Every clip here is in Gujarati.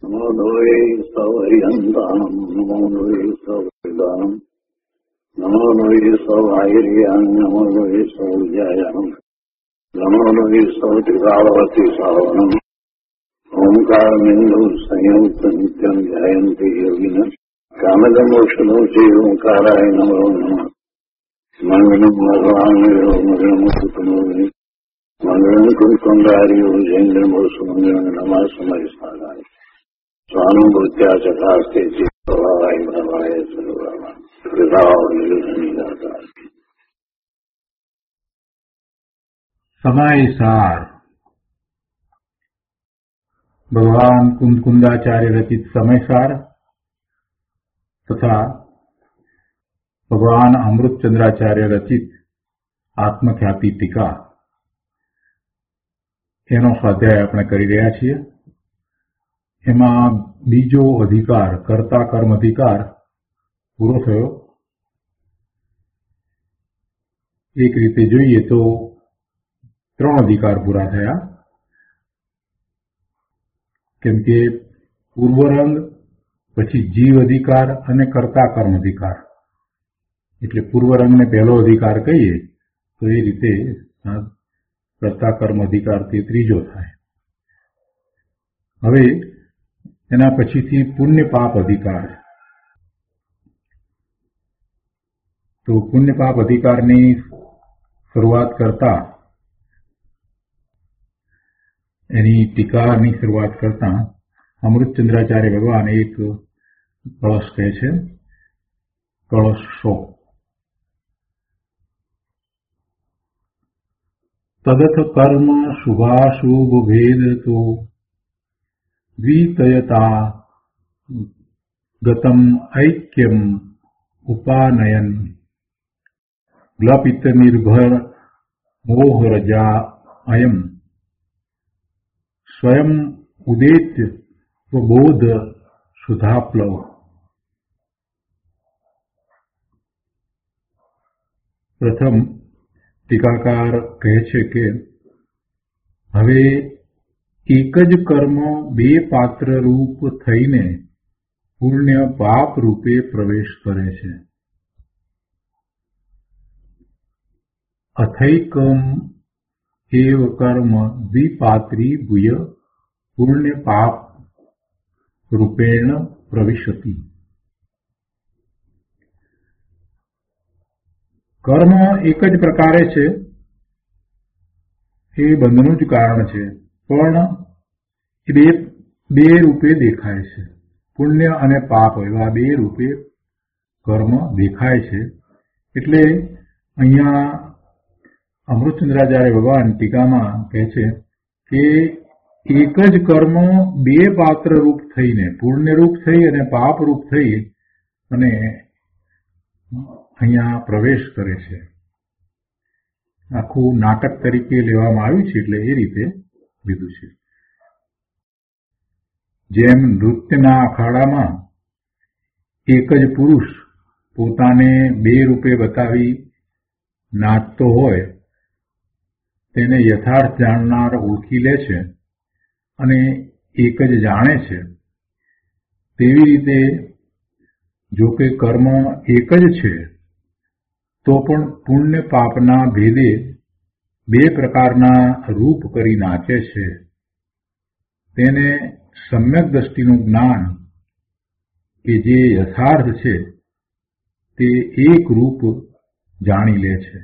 નમો લોહે સૌર્યંતાનમ નમો લોહે સૌદાનમ નમો લોહે સૌર્યાન નમો લોહે સૌર્યાયમ નમો લોહે સૌત્રિકાવતી સાવનમ ઓમકાર બિંદુ સંયુક્ત નિત્યમ ધ્યાયંતિ યોગિન કામદમોક્ષનો છે ઓંકારાય નમો નમઃ મંગલમ ભગવાન મંગલમ સુતમોહિ મંગલમ કુંકુંડાર્યો જૈન્દ્રમો સુમંગલમ નમઃ સમયસ્થાનાય સ્વાનુભૂત્યા ચકાસ્તે ચિત્તવાય ભવાય સર્વવા કૃતાઓ નિર્ગતા. સમયસાર ભગવાન કુંદકુંદાચાર્ય રચિત સમયસાર તથા ભગવાન અમૃતચંદ્રાચાર્ય રચિત આત્મખ્યાતિ ટીકા એનો સ્વાધ્યાય આપણે કરી રહ્યા છીએ. એમાં બીજો અધિકાર કર્તા કર્મ અધિકાર પૂરો થયો. એક રીતે જોઈએ તો 3 અધિકાર પૂરા થયા, કેમ કે પૂર્વરંગ, પછી જીવ અધિકાર અને કર્તા કર્મ અધિકાર. એટલે પૂર્વરંગને પહેલો અધિકાર કહીએ તો એ રીતે કર્તા કર્મ અધિકાર તે ત્રીજો થાય. હવે એના પછીથી પુણ્ય પાપ અધિકાર. તો પુણ્ય પાપ અધિકારની શરૂઆત કરતા, એની ટીકાની શરૂઆત કરતા અમૃતચંદ્રાચાર્ય ભગવાન એક કળશ કહે છે, કળશો. તદથ કર્મ શુભાશુભ ભેદ તો દ્વિતયતા ગતમ ઐક્યમ ઉપાનયન ગ્લપિત નિર્ભર મોહરજા અયમ સ્વયં ઉદેત બોધ સુધાપ્લવ. પ્રથમ ટીકાકાર કહે છે કે હવે એક જ કર્મ 2 પાત્ર રૂપ થઈને પુણ્ય પાપ રૂપે પ્રવેશ કરે છે. અથૈકમ એવ કર્મ દ્વિપાત્રી ભૂય પુણ્ય પાપ રૂપેણ પ્રવિશતિ. કર્મ એક જ પ્રકારે છે, એ બંધનું જ કારણ છે, પણ એ બે રૂપે દેખાય છે. પુણ્ય અને પાપ એવા 2 રૂપે કર્મ દેખાય છે. એટલે અહીંયા અમૃતચંદ્રાચાર્ય ભગવાન ટીકામાં કહે છે કે એક જ કર્મ 2 પાત્ર રૂપ થઈને, પુણ્ય રૂપ થઈ અને પાપ રૂપ થઈ અને અહીંયા પ્રવેશ કરે છે. આખું નાટક તરીકે લેવામાં આવ્યું છે, એટલે એ રીતે લીધું છે. જેમ નૃત્યના અખાડામાં એક જ પુરુષ પોતાને 2 રૂપે બતાવી નાચતો હોય, તેને યથાર્થ જાણનાર ઓળખી લે છે અને એક જ જાણે છે. તેવી રીતે જો કે કર્મ એક જ છે, તો પણ પુણ્ય પાપના ભેદે 2 પ્રકારના રૂપ કરી નાચે છે. તેને સમ્યક દ્રષ્ટિનું જ્ઞાન કે જે યથાર્થ છે તે એક રૂપ જાણી લે છે.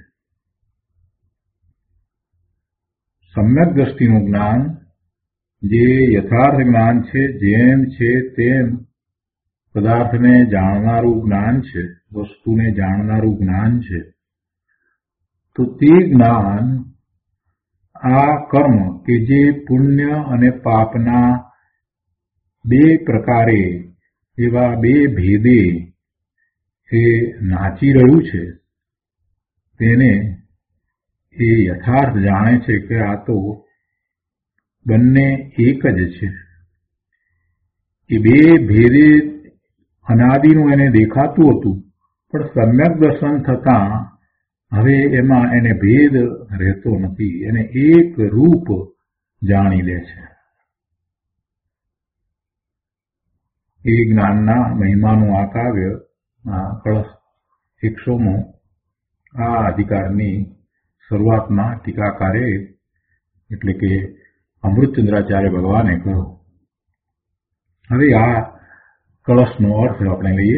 સમ્યક દ્રષ્ટિનું જ્ઞાન જે યથાર્થ જ્ઞાન છે, જેમ છે તેમ પદાર્થને જાણનારું જ્ઞાન છે, વસ્તુને જાણનારું જ્ઞાન છે. તો તે જ્ઞાન આ કર્મ કે જે પુણ્ય અને પાપના 2 પ્રકારે એવા 2 ભેદે એ નાચી રહ્યું છે, તેને એ યથાર્થ જાણે છે કે આ તો બંને એક જ છે. એ 2 ભેદે અનાદિનું એને દેખાતું હતું, પણ સમ્યક દર્શન થતાં હવે એમાં એને ભેદ રહેતો નથી, એને એક રૂપ જાણી લે છે. એ જ્ઞાનના મહિમાનું આ કાવ્ય આ કળશ 100મો આ અધિકારની શરૂઆતમાં ટીકાકારે એટલે કે અમૃતચંદ્રાચાર્ય ભગવાને કહ્યું. હવે આ કળશનો અર્થ આપણે લઈએ.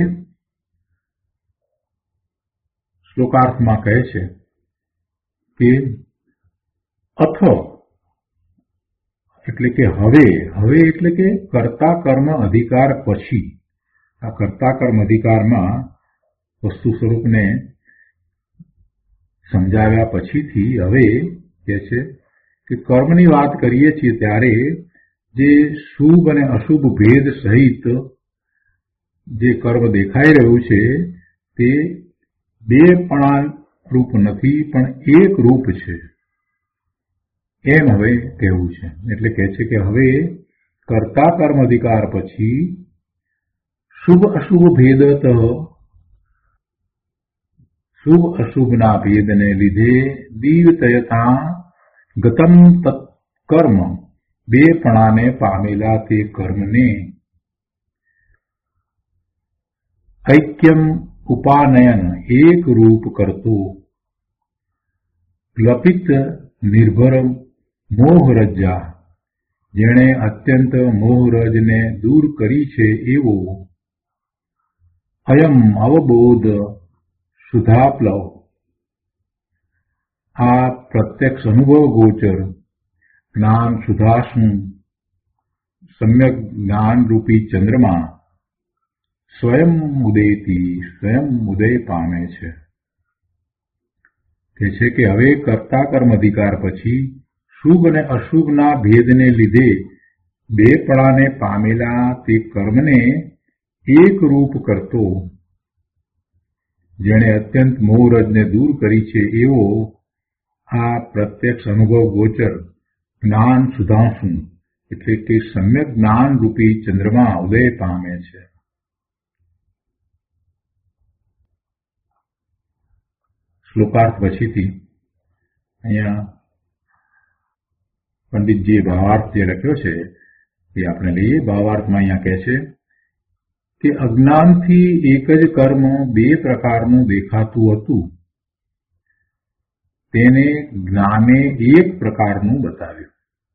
શ્લોકાર્થમાં કહે છે કે અથ એટલે કે હવે એટલે કે કર્તા કર્મ અધિકાર પછી. આ કર્તા કર્મ અધિકારમાં વસ્તુ સ્વરૂપને સમજાવ્યા પછીથી હવે કહે છે કે કર્મની વાત કરીએ છીએ ત્યારે જે શુભ અને અશુભ ભેદ સહિત જે કર્મ દેખાઈ રહ્યું છે તે બેપણા રૂપ નથી પણ એક રૂપ છે એમ હવે કહેવું છે. એટલે કહે છે કે હવે કર્તા કર્મ અધિકાર પછી શુભ અશુભ ભેદત શુભ અશુભના ભેદને લીધે દિવ્યતયતા ગતમ તત્કર્મ બેપણાને પામેલા તે કર્મને ઐક્યમ ઉપાનયન એક રૂપ કરતો ગ્લપિત નિર્ભર મોહરજ્જા જેણે અત્યંત મોહરજને દૂર કરી છે એવો અયમ અવબોધ સુધાપ્લવ આ પ્રત્યક્ષ અનુભવ ગોચર જ્ઞાન સુધાશું સમ્યક જ્ઞાન રૂપી ચંદ્રમા સ્વયં ઉદય પામે છે. કે છે કે હવે કર્તા કર્મ અધિકાર પછી શુભ અને અશુભના ભેદને લીધે બેપણાને પામેલા તે કર્મને એક રૂપ કરતો જેણે અત્યંત મોહરજને દૂર કરી છે એવો આ પ્રત્યક્ષ અનુભવ ગોચર જ્ઞાન સુધાંશુ એટલે કે સમ્યક જ્ઞાન રૂપી ચંદ્રમા ઉદય પામે છે. શ્લોકાર્થ પછીથી અહીંયા પંડિતજીએ ભાવાર્થ જે લખ્યો છે એ આપણે લઈએ. ભાવાર્થમાં અહીંયા કહે છે કે અજ્ઞાનથી એક જ કર્મ બે પ્રકારનું દેખાતું હતું તેને જ્ઞાને એક પ્રકારનું બતાવ્યું.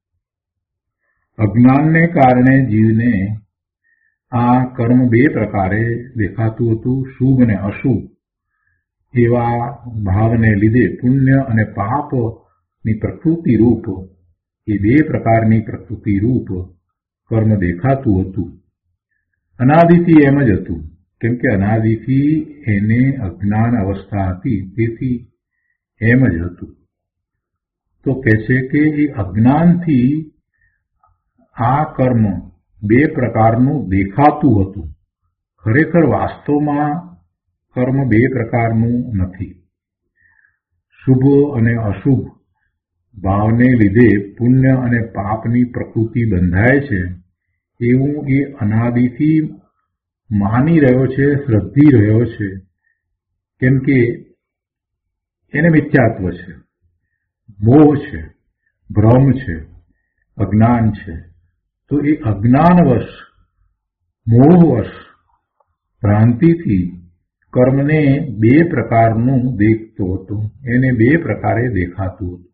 અજ્ઞાનને કારણે જીવને આ કર્મ બે પ્રકારે દેખાતું હતું. શુભ અને અશુભ એવા ભાવને લીધે પુણ્ય અને પાપની પ્રકૃતિ રૂપ એ બે પ્રકારની પ્રકૃતિ રૂપ કર્મ દેખાતું હતું. અનાદિથી એમ જ હતું કેમ કે અનાદિથી એને અજ્ઞાન અવસ્થા હતી તેથી એમ જ હતું. તો કહે છે કે એ અજ્ઞાનથી આ કર્મ બે પ્રકારનું દેખાતું હતું. ખરેખર વાસ્તવમાં કર્મ બે પ્રકારનું નથી. શુભ અને અશુભ ભાવને લીધે પુણ્ય અને પાપની પ્રકૃતિ બંધાય છે એવું એ અનાદિથી માની રહ્યો છે, શ્રદ્ધી રહ્યો છે, કેમ કે એને મિથ્યાત્વ છે, મોહ છે, ભ્રમ છે, અજ્ઞાન છે. તો એ અજ્ઞાનવશ મોહવશ ભ્રાંતિથી કર્મને બે પ્રકારનું દેખતો હતો, એને બે પ્રકારે દેખાતું હતું.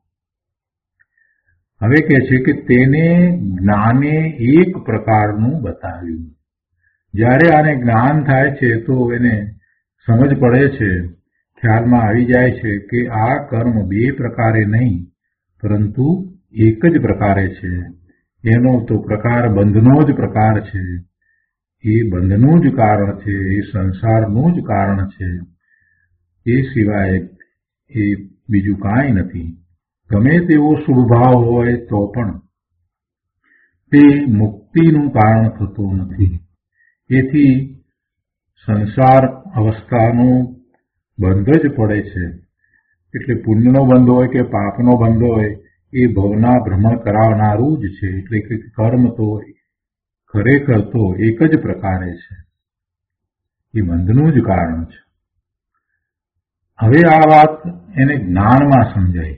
હવે કહે છે કે તેને જ્ઞાને એક પ્રકારનું બતાવ્યું. જ્યારે આને જ્ઞાન થાય છે તો એને સમજ પડે છે, ખ્યાલમાં આવી જાય છે કે આ કર્મ બે પ્રકારે નહીં પરંતુ એક જ પ્રકારે છે. એનો તો પ્રકાર બંધનો જ પ્રકાર છે, એ બંધનું જ કારણ છે, એ સંસારનું જ કારણ છે, એ સિવાય એ બીજું કાંઈ નથી. ગમે તેવો શુભ ભાવ હોય તો પણ તે મુક્તિનું કારણ થતો નથી. એથી સંસાર અવસ્થાનો બંધ જ પડે છે. એટલે પુણ્યનો બંધ હોય કે પાપનો બંધ હોય એ ભવના ભ્રમણ કરાવનારું જ છે. એટલે કે કર્મ તો ખરેખર તો એક જ પ્રકારે છે, એ બંધનું જ કારણ છે. હવે આ વાત એને જ્ઞાનમાં સમજાઈ.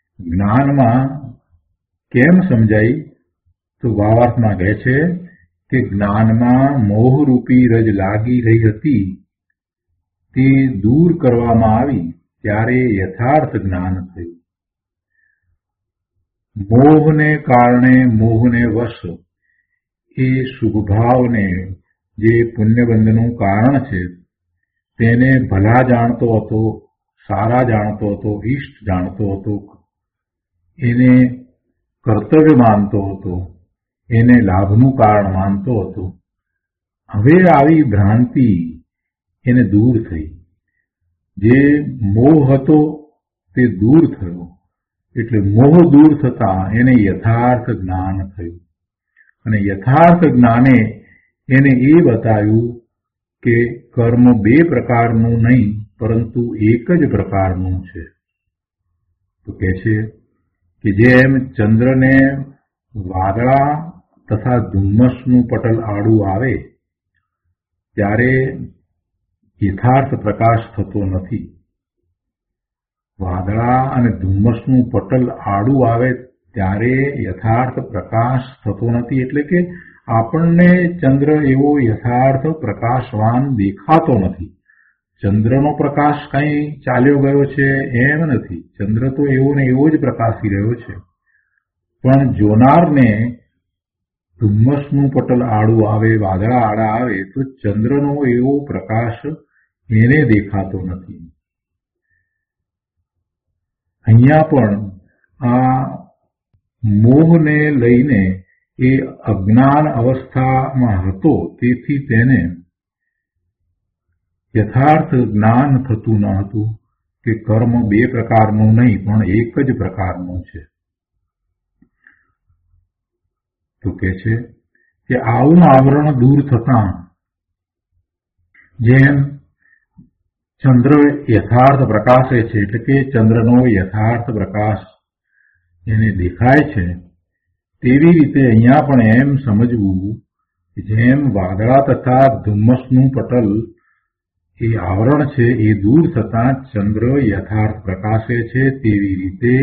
જ્ઞાનમાં કેમ સમજાઈ? તો ભાવાર્થમાં કહે છે કે જ્ઞાનમાં મોહરૂપી રજ લાગી રહી હતી તે દૂર કરવામાં આવી ત્યારે યથાર્થ જ્ઞાન થયું. મોહને કારણે મોહને વશ એ શુભભાવને જે પુણ્યબંધનું કારણ છે તેને ભલા જાણતો હતો, સારા જાણતો હતો, ઈષ્ટ જાણતો હતો, એને કર્તવ્ય માનતો હતો, એને લાભનું કારણ માનતો હતો. હવે આવી ભ્રાંતિ એને દૂર થઈ. જે મોહ હતો તે દૂર થયો. એટલે મોહ દૂર થતા એને યથાર્થ જ્ઞાન થયું. અને યથાર્થ જ્ઞાને એને એ બતાવ્યું કે કર્મ બે પ્રકારનું નહીં પરંતુ એક જ પ્રકારનું છે. તો કહે છે કે જેમ ચંદ્રને વાદળા તથા ધુમ્મસનું પટલ આડું આવે ત્યારે યથાર્થ પ્રકાશ થતો નથી. વાદળા અને ધુમ્મસનું પટલ આડું આવે ત્યારે યથાર્થ પ્રકાશ થતો નથી. એટલે કે આપણને ચંદ્ર એવો યથાર્થ પ્રકાશવાન દેખાતો નથી. ચંદ્રનો પ્રકાશ કઈ ચાલ્યો ગયો છે એમ નથી. ચંદ્ર તો એવો ને એવો જ પ્રકાશી રહ્યો છે. પણ જોનારને ધુમ્મસનું પટલ આડું આવે, વાદળા આડા આવે તો ચંદ્રનો એવો પ્રકાશ એને દેખાતો નથી. અહીંયા પણ આ મોહને લઈને એ અજ્ઞાન અવસ્થામાં હતો, તેથી તેને યથાર્થ જ્ઞાન થતું ન હતું કે કર્મ બે પ્રકારનું નહીં પણ એક જ પ્રકારનું છે. તો કહે છે કે આવું આવરણ દૂર થતાં જેમ ચંદ્ર યથાર્થ પ્રકાશે છે, એટલે કે ચંદ્રનો યથાર્થ પ્રકાશ એને દેખાય છે, તેવી રીતે અહીંયા પણ એમ સમજવું કે જેમ વાદળા તથા ધુમ્મસનું પટલ એ આવરણ છે એ દૂર થતાં ચંદ્ર યથાર્થ પ્રકાશે છે, તેવી રીતે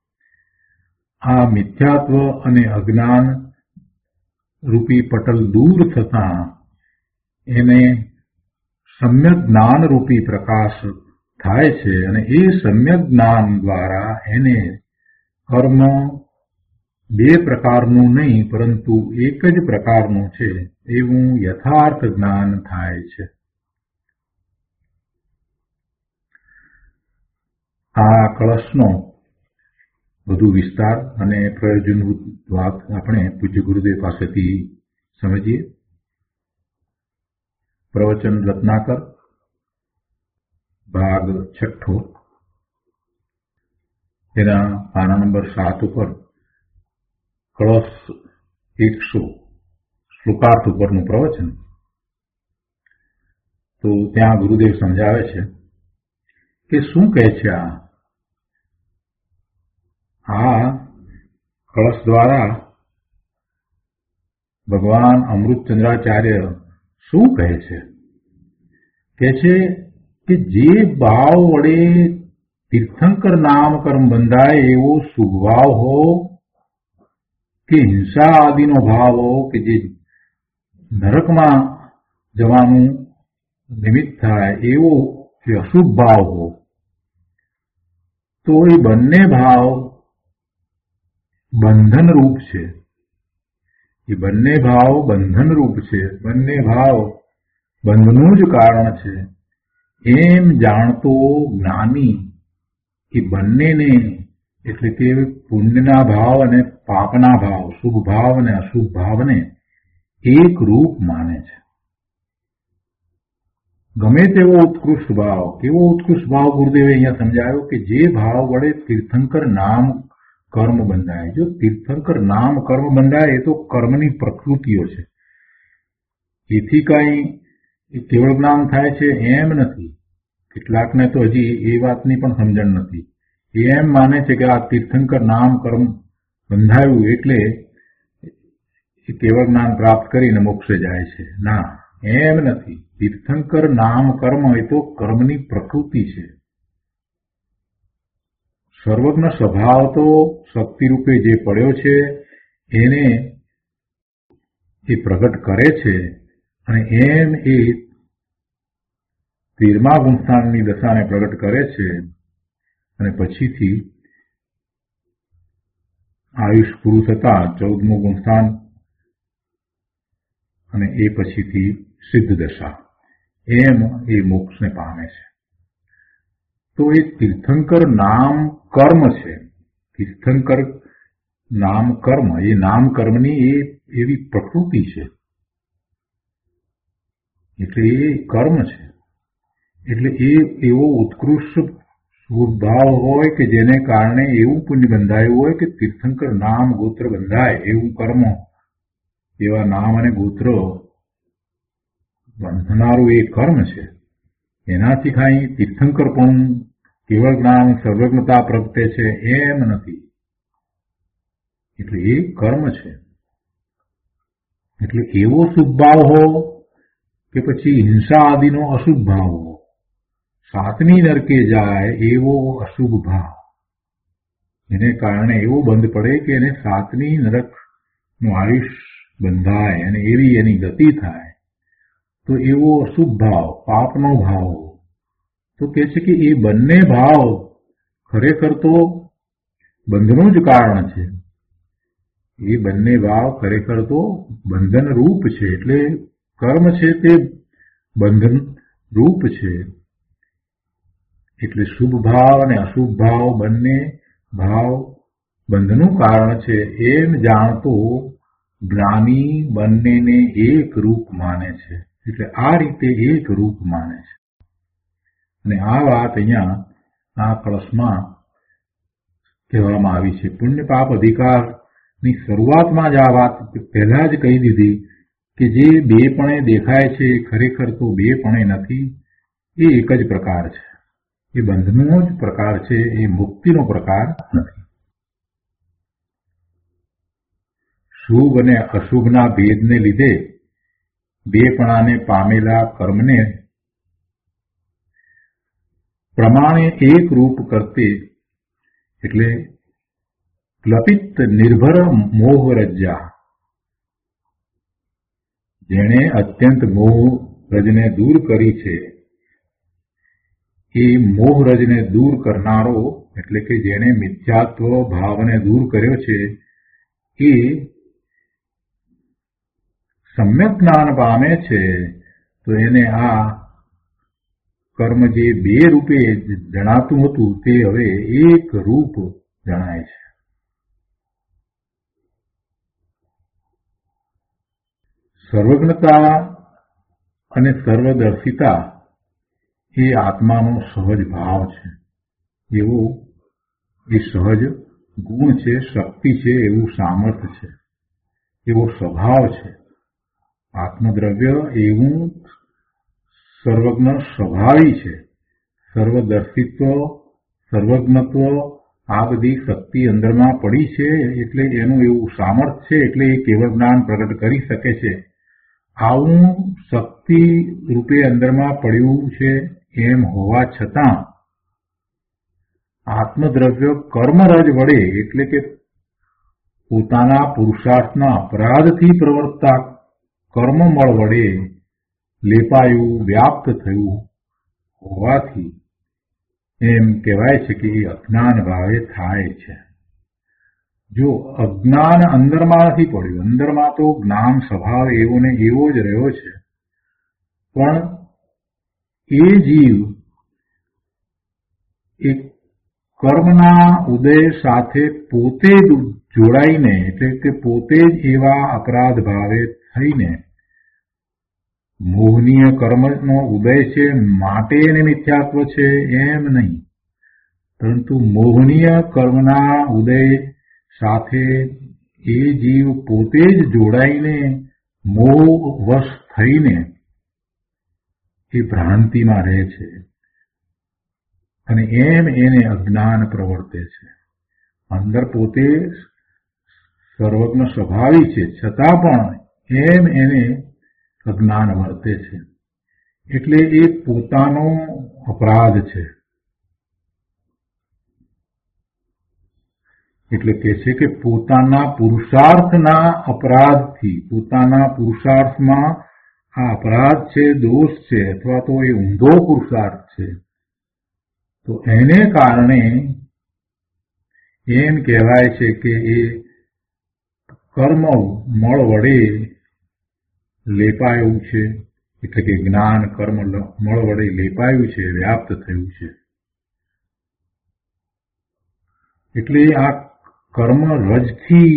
આ મિથ્યાત્વ અને અજ્ઞાન રૂપી પટલ દૂર થતાં એને સમ્યક જ્ઞાન રૂપી પ્રકાશ થાય છે. અને એ સમ્યક જ્ઞાન દ્વારા એને કર્મ બે પ્રકારનું નહીં પરંતુ એક જ પ્રકારનું છે એવું યથાર્થ જ્ઞાન થાય છે. આ કળશનો વધુ વિસ્તાર અને પ્રયોજનભૂત વાત આપણે પૂજ્ય ગુરુદેવ પાસેથી સમજીએ. પ્રવચન રત્નાકર ભાગ 6 તેના પાના નંબર 7 ઉપર કળશ 100 શ્લોકાર્થ ઉપરનું પ્રવચન. તો ત્યાં ગુરુદેવ સમજાવે છે કે શું કહે છે આ કળશ દ્વારા ભગવાન અમૃતચંદ્રાચાર્ય શું કહે છે? કહે છે કે જે ભાવ વડે તીર્થંકર નામ કર્મ બંધાય એવો સુભાવ હો કે હિંસા આદિનો ભાવ હો કે જે નરકમાં જવાનું નિમિત્ત થાય એવો કે અશુભ ભાવ હો, તો એ બંને ભાવ બંધનરૂપ છે. એ બંને ભાવ બંધનરૂપ છે, બંને ભાવ બંધનું જ કારણ છે. એમ જાણતો જ્ઞાની એ બંનેને એટલે કે પુણ્યના ભાવ અને પાપના ભાવ, શુભ ભાવ અને અશુભ ભાવને એક રૂપ માને છે. ગમે તેવો ઉત્કૃષ્ટ ભાવ, કેવો ઉત્કૃષ્ટ ભાવ ગુરુદેવે અહીંયા સમજાયો કે જે ભાવ વડે તીર્થંકર નામ કર્મ બંધાય. જો તીર્થંકર નામ કર્મ બંધાય એ તો કર્મની પ્રકૃતિઓ છે. એથી કઈ કેવળ જ્ઞાન થાય છે એમ નથી. કેટલાકને તો હજી એ વાતની પણ સમજણ નથી. એ એમ માને છે કે આ તીર્થંકર નામ કર્મ બંધાયું એટલે કેવળ જ્ઞાન પ્રાપ્ત કરીને મોક્ષે જાય છે. ના, એમ નથી. તીર્થંકર નામ કર્મ એ તો કર્મની પ્રકૃતિ છે. સર્વજ્ઞ સ્વભાવ તો શક્તિ રૂપે જે પડ્યો છે એને એ પ્રગટ કરે છે અને એમ એ 13મા ગુણસ્થાનની દશાને પ્રગટ કરે છે અને પછીથી આયુષ પૂરું થતા 14મું ગુણસ્થાન અને એ પછીથી સિદ્ધ દશા, એમ એ મોક્ષને પામે છે. તો એ તીર્થંકર નામ કર્મ છે. તીર્થંકર નામ કર્મ, એ નામ કર્મની એ એવી પ્રકૃતિ છે, એટલે એ કર્મ છે. એટલે એ એવો ઉત્કૃષ્ટ સ્વભાવ હોય કે જેને કારણે એવું પુણ્ય બંધાયું હોય કે તીર્થંકર નામ ગોત્ર બંધાય, એવું કર્મ, એવા નામ અને ગોત્ર બંધનારું એ કર્મ છે. એનાથી કાંઈ તીર્થંકર પણ કેવળ જ્ઞાન સર્વજ્ઞતા પ્રગટે છે એમ નથી. એટલે એ કર્મ છે. એટલે એવો શુભ ભાવ હો કે પછી હિંસા આદિનો અશુભ ભાવ હો, સાતમી નરકે જાય એવો અશુભ ભાવ, એને કારણે એવો બંધ પડે કે એને સાતમી નરકનું આયુષ બંધાય અને એવી એની ગતિ થાય, તો એવો અશુભ ભાવ, પાપનો ભાવ, તો કહે છે કે એ બંને ભાવ ખરેખર તો બંધનું જ કારણ છે. એ બંને ભાવ ખરેખર તો બંધન રૂપ છે. એટલે કર્મ છે તે બંધન રૂપ છે. એટલે શુભ ભાવ અને અશુભ ભાવ બંને ભાવ બંધનું કારણ છે એમ જાણતો જ્ઞાની બંનેને એક રૂપ માને છે. એટલે આ રીતે એક રૂપ માને છે. અને આ વાત અહીંયા આ કળશમાં કહેવામાં આવી છે. પુણ્ય પાપ અધિકારની શરૂઆતમાં જ આ વાત પહેલા જ કહી દીધી કે જે બેપણે દેખાય છે ખરેખર તો બેપણે નથી, એ એક જ પ્રકાર છે. એ બંધનો જ પ્રકાર છે, એ મુક્તિનો પ્રકાર નથી. શુભ અને અશુભના ભેદને લીધે બેપણાને પામેલા કર્મને પ્રમાણે એક રૂપ કરતે, એટલે ક્લપિત નિર્ભર મોહ રજ્જા, જેણે અત્યંત મોહ રજને દૂર કરી છે, એ મોહ રજને દૂર કરનારો, એટલે કે જેણે મિથ્યાત્વ ભાવને દૂર કર્યો છે, એ સમ્યક જ્ઞાન પામે છે. તો એને આ કર્મ જે બે રૂપે જણાતું હતું તે હવે એક રૂપ જણાય છે. સર્વજ્ઞતા અને સર્વદર્શિતા એ આત્માનો સહજ ભાવ છે. એવો એ સહજ ગુણ છે, શક્તિ છે, એવું સામર્થ્ય છે, એવો સ્વભાવ છે. આત્મદ્રવ્ય એવું સર્વજ્ઞ સ્વભાવી છે. સર્વદર્શિત્વ, સર્વજ્ઞત્વ, આ બધી શક્તિ અંદરમાં પડી છે. એટલે એનું એવું સામર્થ્ય છે. એટલે એ કેવળ જ્ઞાન પ્રગટ કરી શકે છે. આવું શક્તિ રૂપે અંદરમાં પડ્યું છે એમ હોવા છતાં આત્મદ્રવ્ય કર્મરજ વડે, એટલે કે પોતાના પુરુષાર્થના અપરાધથી પ્રવર્તતા કર્મમળ વડે લેપાયું, વ્યાપ્ત થયું હોવાથી એમ કહેવાય છે કે એ અજ્ઞાન ભાવે થાય છે. જો અજ્ઞાન અંદરમાં નથી પડ્યું, અંદરમાં તો જ્ઞાન સ્વભાવ એવો ને એવો જ રહ્યો છે, પણ એ જીવ એક કર્મના ઉદય સાથે પોતે જ જોડાઈને, એટલે કે પોતે જ એવા અપરાધ ભાવે થઈને મોહનીય કર્મનો ઉદય છે માટે એને મિથ્યાત્વ છે એમ નહીં, પરંતુ મોહનીય કર્મના ઉદય સાથે એ જીવ પોતે જ જોડાઈને મોહવશ થઈને એ ભ્રાંતિમાં રહે છે અને એમ એને અજ્ઞાન પ્રવર્તે છે. અંદર પોતે સર્વજ્ઞ સ્વભાવી છે છતાં પણ એમ એને અજ્ઞાન વર્તે છે. એટલે એ પોતાનો અપરાધ છે. એટલે કે છે કે પોતાના પુરુષાર્થના અપરાધથી, પોતાના પુરુષાર્થમાં આ અપરાધ છે, દોષ છે, અથવા તો એ ઊંધો પુરુષાર્થ છે, તો એને કારણે એમ કહેવાય છે કે એ કર્મ મળ વડે લેપાયું છે, એટલે કે જ્ઞાન કર્મ મળ વડે લેપાયું છે, વ્યાપ્ત થયું છે. એટલે આ કર્મ રજથી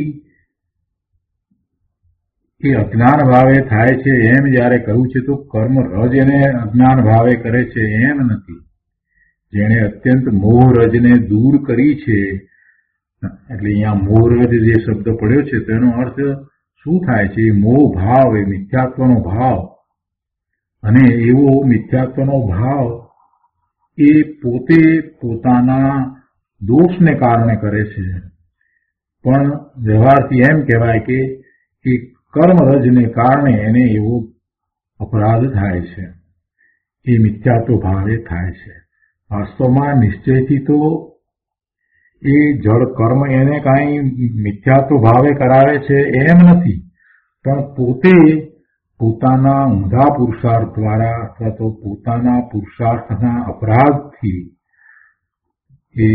એ અજ્ઞાન ભાવે થાય છે એમ જયારે કહ્યું છે, તો કર્મ રજ એને અજ્ઞાન ભાવે કરે છે એમ નથી. જેણે અત્યંત મોહરજને દૂર કરી છે, એટલે અહીંયા મોહરજ જે શબ્દ પડ્યો છે તેનો અર્થ શું થાય છે? મોહ ભાવ, એ મિથ્યાત્વનો ભાવ, અને એવો મિથ્યાત્વનો ભાવ એ પોતે પોતાના દોષને કારણે કરે છે. પણ વ્યવહારથી એમ કહેવાય કે એ કર્મરજને કારણે એને એવો અપરાધ થાય છે, એ મિથ્યાત્વ ભાવે થાય છે. વાસ્તવમાં નિશ્ચયથી તો એ જળ કર્મ એને કાંઈ મિથ્યાત્વ ભાવે કરાવે છે એમ નથી, પણ પોતે પોતાના ઊંધા પુરુષાર્થ દ્વારા અથવા તો પોતાના પુરુષાર્થના અપરાધથી એ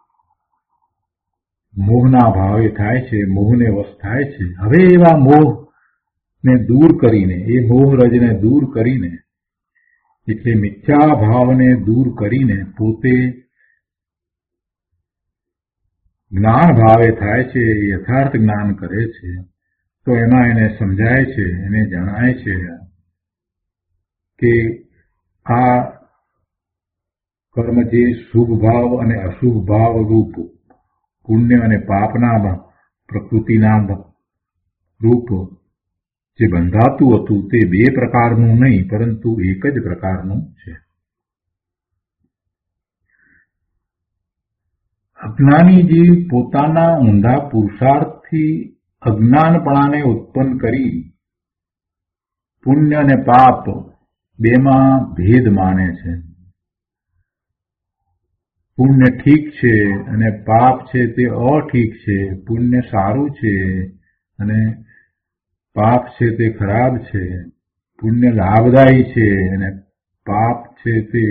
મોહના ભાવે થાય છે, મોહને વશ થાય છે. હવે એવા મોહને દૂર કરીને, એ મોહરજને દૂર કરીને, એટલે મિથ્યા ભાવને દૂર કરીને પોતે જ્ઞાન ભાવે થાય છે, યથાર્થ જ્ઞાન કરે છે. તો એમાં એને સમજાય છે, એને જણાય છે કે આ કર્મ જે શુભ ભાવ અને અશુભ ભાવ રૂપ, પુણ્ય અને પાપના પ્રકૃતિના રૂપ જે બંધાતું હતું તે બે પ્રકારનું નહીં, પરંતુ એક જ પ્રકારનું છે. અજ્ઞાની જીવ પોતાના ઊંધા પુરુષાર્થથી અજ્ઞાનપણાને ઉત્પન્ન કરી પુણ્ય અને પાપ બેમાં ભેદ માને છે. પુણ્ય ઠીક છે અને પાપ છે તે અઠીક છે. પુણ્ય સારું છે અને પાપ છે તે ખરાબ છે. પુણ્ય લાભદાયી છે અને પાપ છે તે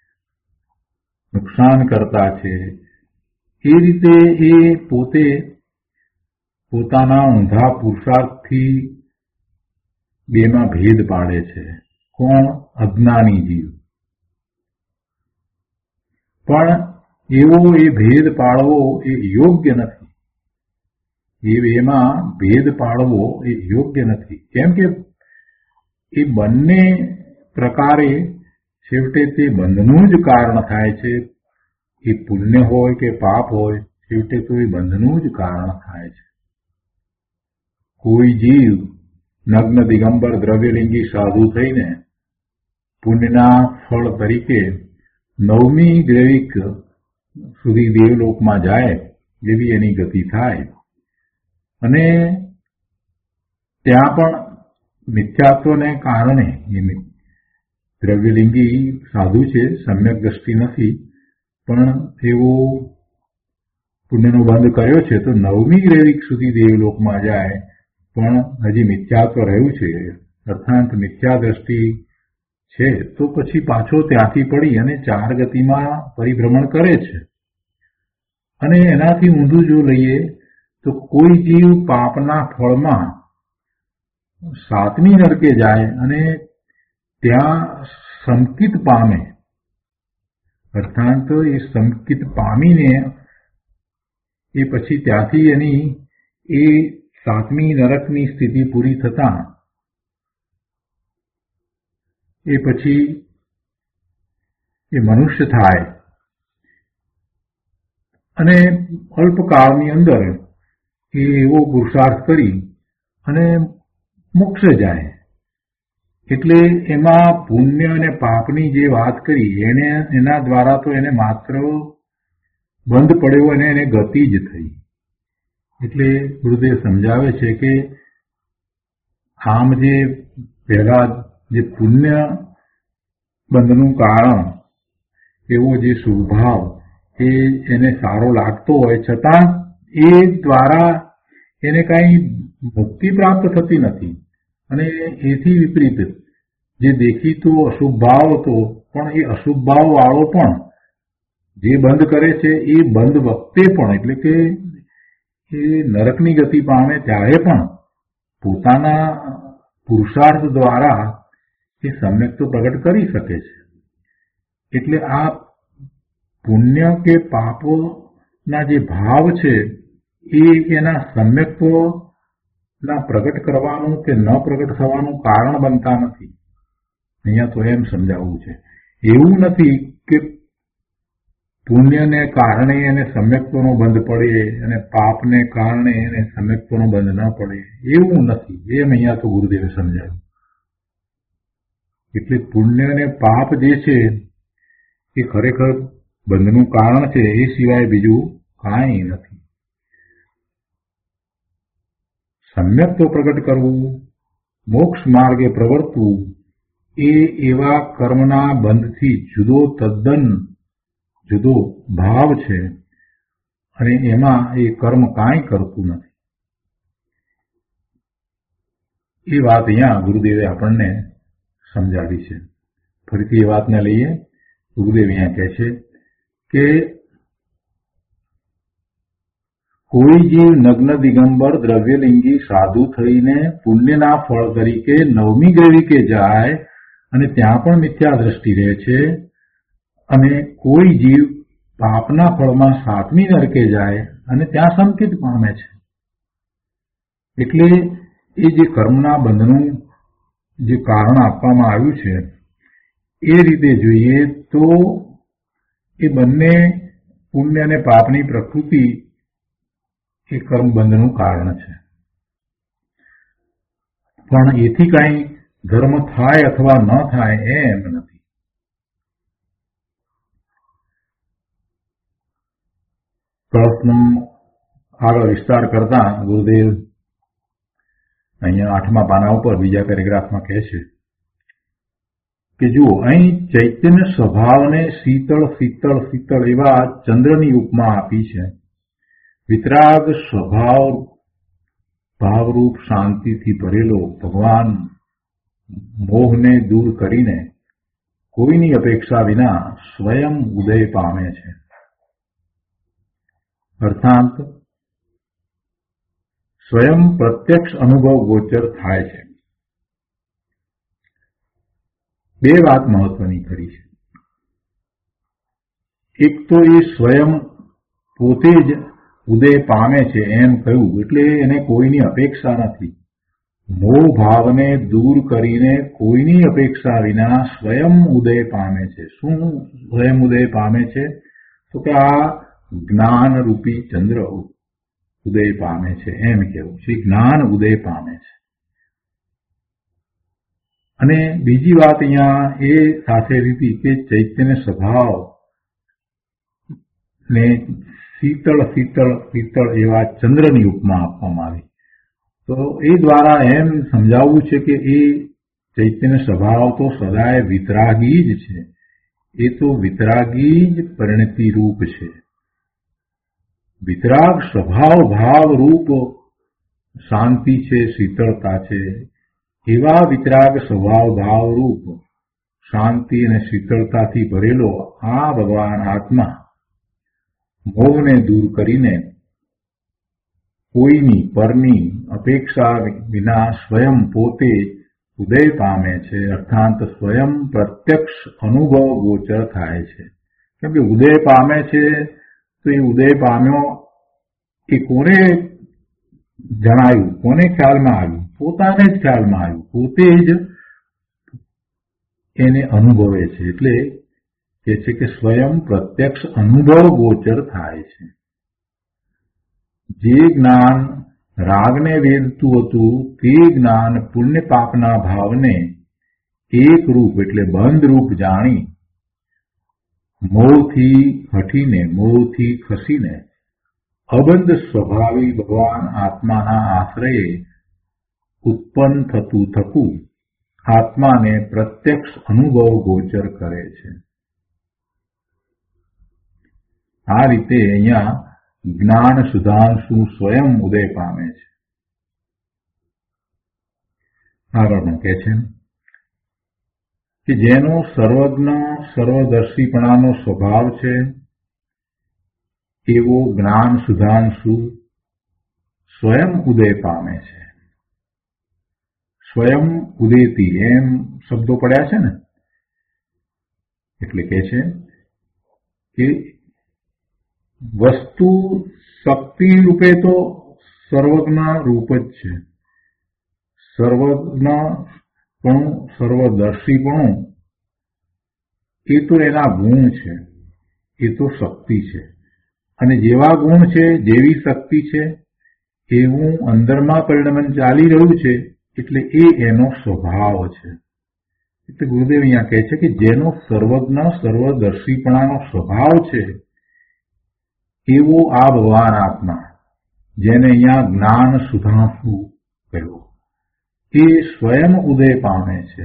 નુકસાન કરતા છે. એ રીતે એ પોતે પોતાના ઊંધા પુરુષાર્થથી બેમાં ભેદ પાડે છે. કોણ? અજ્ઞાની જીવ. પણ એવો એ ભેદ પાડવો એ યોગ્ય નથી. એ બેમાં ભેદ પાડવો એ યોગ્ય નથી. કેમ કે એ બંને પ્રકારે છેવટે તે બંધનું જ કારણ થાય છે. એ પુણ્ય હોય કે પાપ હોય, છેવટે તો એ બંધનું જ કારણ થાય છે. કોઈ જીવ નગ્ન દિગંબર દ્રવ્યલિંગી સાધુ થઈને પુણ્યના ફળ તરીકે 9મી ગ્રેવિક સુધી દેવલોકમાં જાય એવી એની ગતિ થાય, અને ત્યાં પણ મિથ્યાત્વને કારણે એ દ્રવ્યલિંગી સાધુ છે, સમ્યક દ્રષ્ટિ નથી, પણ એવો પુણ્યનો બંધ કર્યો છે તો 9મી ગ્રેવિક સુધી દેવલોકમાં જાય, પણ હજી મિથ્યાત્વ રહ્યું છે, અર્થાત મિથ્યા દ્રષ્ટિ છે, તો પછી પાછો ત્યાંથી પડી અને 4 ગતિમાં પરિભ્રમણ કરે છે. અને એનાથી ઊંધું જો લઈએ તો કોઈ જીવ પાપના ફળમાં 7મી નરકે જાય અને ત્યાં સંકિત પામે, અર્થાત એ સંકિત પામીને એ પછી ત્યાંથી એની એ 7મી નરકની સ્થિતિ પૂરી થતાં એ પછી એ મનુષ્ય થાય અને અલ્પકાળની અંદર એ એવો પુરુષાર્થ કરી અને મોક્ષે જાય. એટલે એમાં પુણ્ય અને પાપની જે વાત કરી એના દ્વારા તો એને માત્ર બંધ પડ્યો અને એને ગતિ જ થઈ. એટલે ગુરુદેવ સમજાવે છે કે આમ જે પહેલા જે પુણ્ય બંધનું કારણ એવો જે સ્વભાવ એને સારો લાગતો હોય છતાં એ દ્વારા એને કાંઈ મુક્તિ પ્રાપ્ત થતી નથી. અને એથી વિપરીત જે દેખીતો અશુભ ભાવ હતો, પણ એ અશુભ ભાવ વાળો પણ જે બંધ કરે છે એ બંધ વખતે પણ, એટલે કે એ નરકની ગતિ પામે ત્યારે પણ પોતાના પુરુષાર્થ દ્વારા એ સમ્યક્તો પ્રગટ કરી શકે છે. એટલે આ પુણ્ય કે પાપોના જે ભાવ છે એ એના સમ્યક્તોના પ્રગટ કરવાનું કે ન પ્રગટ થવાનું કારણ બનતા નથી. અહીંયા તો એમ સમજાવવું છે. એવું નથી કે પુણ્યને કારણે એને સમ્યક્તોનો બંધ પડે અને પાપને કારણે એને સમ્યક્તોનો બંધ ન પડે, એવું નથી. એમ અહીંયા તો ગુરુદેવે સમજાવ્યું. એટલે પુણ્ય અને પાપ જે છે એ ખરેખર બંધનું કારણ છે, એ સિવાય બીજું કાંઈ નથી. સમ્યક્તો પ્રગટ કરવું, મોક્ષ માર્ગે પ્રવર્તવું એ એવા કર્મના બંધથી તદ્દન જુદો ભાવ છે, અને એમાં એ કર્મ કાંઈ કરતું નથી. એ વાત અહીંયા ગુરુદેવે આપણને સમજાવી છે. ફરીથી એ વાતને લઈએ. ગુરુદેવ અહીંયા કહે છે કે કોઈ જીવ નગ્ન દિગંબર દ્રવ્યલિંગી સાધુ થઈને પુણ્યના ફળ તરીકે 9મી ગૈરિકે જાય અને ત્યાં પણ મિથ્યા દ્રષ્ટિ રહે છે, અને કોઈ જીવ પાપના ફળમાં 7મી નરકે જાય અને ત્યાં સંકિત પામે છે. એટલે એ જે કર્મના બંધનું જે કારણ આપવામાં આવ્યું છે એ રીતે જોઈએ તો એ બંને પુણ્ય અને પાપની પ્રકૃતિ એ કર્મબંધનું કારણ છે. પણ એથી કાંઈ ધર્મ થાય અથવા ન થાય એમ નથી. કળશનો આગળ વિસ્તાર કરતા ગુરુદેવ અહીંયા 8મા પાના ઉપર બીજા પેરેગ્રાફમાં કહે છે કે જુઓ, અહીં ચૈતન્ય સ્વભાવને શીતળ શીતળ શીતળ એવા ચંદ્રની ઉપમા આપી છે. વિતરાગ સ્વભાવ ભાવરૂપ શાંતિથી ભરેલો ભગવાન મોહને દૂર કરીને કોઈની અપેક્ષા વિના સ્વયં ઉદય પામે છે. અર્થાત સ્વયં પ્રત્યક્ષ અનુભવ ગોચર થાય છે. બે વાત મહત્વની કરી છે. એક તો એ સ્વયં પોતે જ ઉદય પામે છે એમ કહ્યું, એટલે એને કોઈની અપેક્ષા નથી. મોહ ભાવને દૂર કરીને કોઈની અપેક્ષા વિના સ્વયં ઉદય પામે છે. શું સ્વયં ઉદય પામે છે? તો કે આ જ્ઞાન રૂપી ચંદ્ર ઉદય પામે છે એમ કહેવું છે. જ્ઞાન ઉદય પામે છે. અને બીજી વાત અહીંયા એ સાથે હતી કે ચૈતન્ય સ્વભાવ ને શીતળ શીતળ શીતળ એવા ચંદ્રની ઉપમા આપવામાં આવી. તો એ દ્વારા એમ સમજાવવું છે કે એ ચૈતન્ય સ્વભાવ તો સદાય વિતરાગી જ છે. એ તો વિતરાગી જ પરિણતિ રૂપ છે. વિતરાગ સ્વભાવ ભાવ રૂપ શાંતિ છે, શીતળતા છે. એવા વિતરાગ સ્વભાવ ભાવ રૂપ શાંતિ અને શીતળતાથી ભરેલો આ ભગવાન આત્મા મોહને દૂર કરીને કોઈની પરની અપેક્ષા વિના સ્વયં પોતે ઉદય પામે છે. અર્થાત સ્વયં પ્રત્યક્ષ અનુભવ ગોચર થાય છે. કેમ કે ઉદય પામે છે તો એ ઉદય પામ્યો એ કોને જણાયું, કોને ખ્યાલમાં આવ્યું? પોતાને જ ખ્યાલમાં આવ્યું. પોતે જ એને અનુભવે છે. એટલે કે છે કે સ્વયં પ્રત્યક્ષ અનુભવ ગોચર થાય છે. જે જ્ઞાન રાગને વેદતું હતું તે જ્ઞાન પુણ્ય પાપના ભાવને એક રૂપ એટલે બંધ રૂપ જાણી મોહથી હટીને મોહથી ખસીને અબંધ સ્વભાવી ભગવાન આત્માના આશ્રયે ઉત્પન્ન થતું થતું આત્માને પ્રત્યક્ષ અનુભવ ગોચર કરે છે. આ રીતે અહીંયા જ્ઞાન સુધાંશુ સ્વયં ઉદય પામે છે. આગળ પણ કહે છે કે જેનો સર્વજ્ઞ સર્વદર્શીપણાનો સ્વભાવ છે એવો જ્ઞાન સુધાંશુ સ્વયં ઉદય પામે છે. સ્વયં ઉદેતી એમ શબ્દો પડ્યા છે ને, એટલે કે છે કે વસ્તુ શક્તિ રૂપે તો સર્વજ્ઞ રૂપ જ છે. સર્વજ્ઞપણું સર્વદર્શીપણું એ તો એના ગુણ છે, એ તો શક્તિ છે. અને જેવા ગુણ છે, જેવી શક્તિ છે, એવું અંદરમાં પરિણમન ચાલી રહ્યું છે, એટલે એ એનો સ્વભાવ છે. એટલે ગુરુદેવ અહીંયા કહે છે કે જેનો સર્વજ્ઞ સર્વદર્શીપણાનો સ્વભાવ છે એવો આ ભગવાન આત્મા, જેને અહીંયા જ્ઞાન સુધાંશુ કહ્યું, એ સ્વયં ઉદય પામે છે.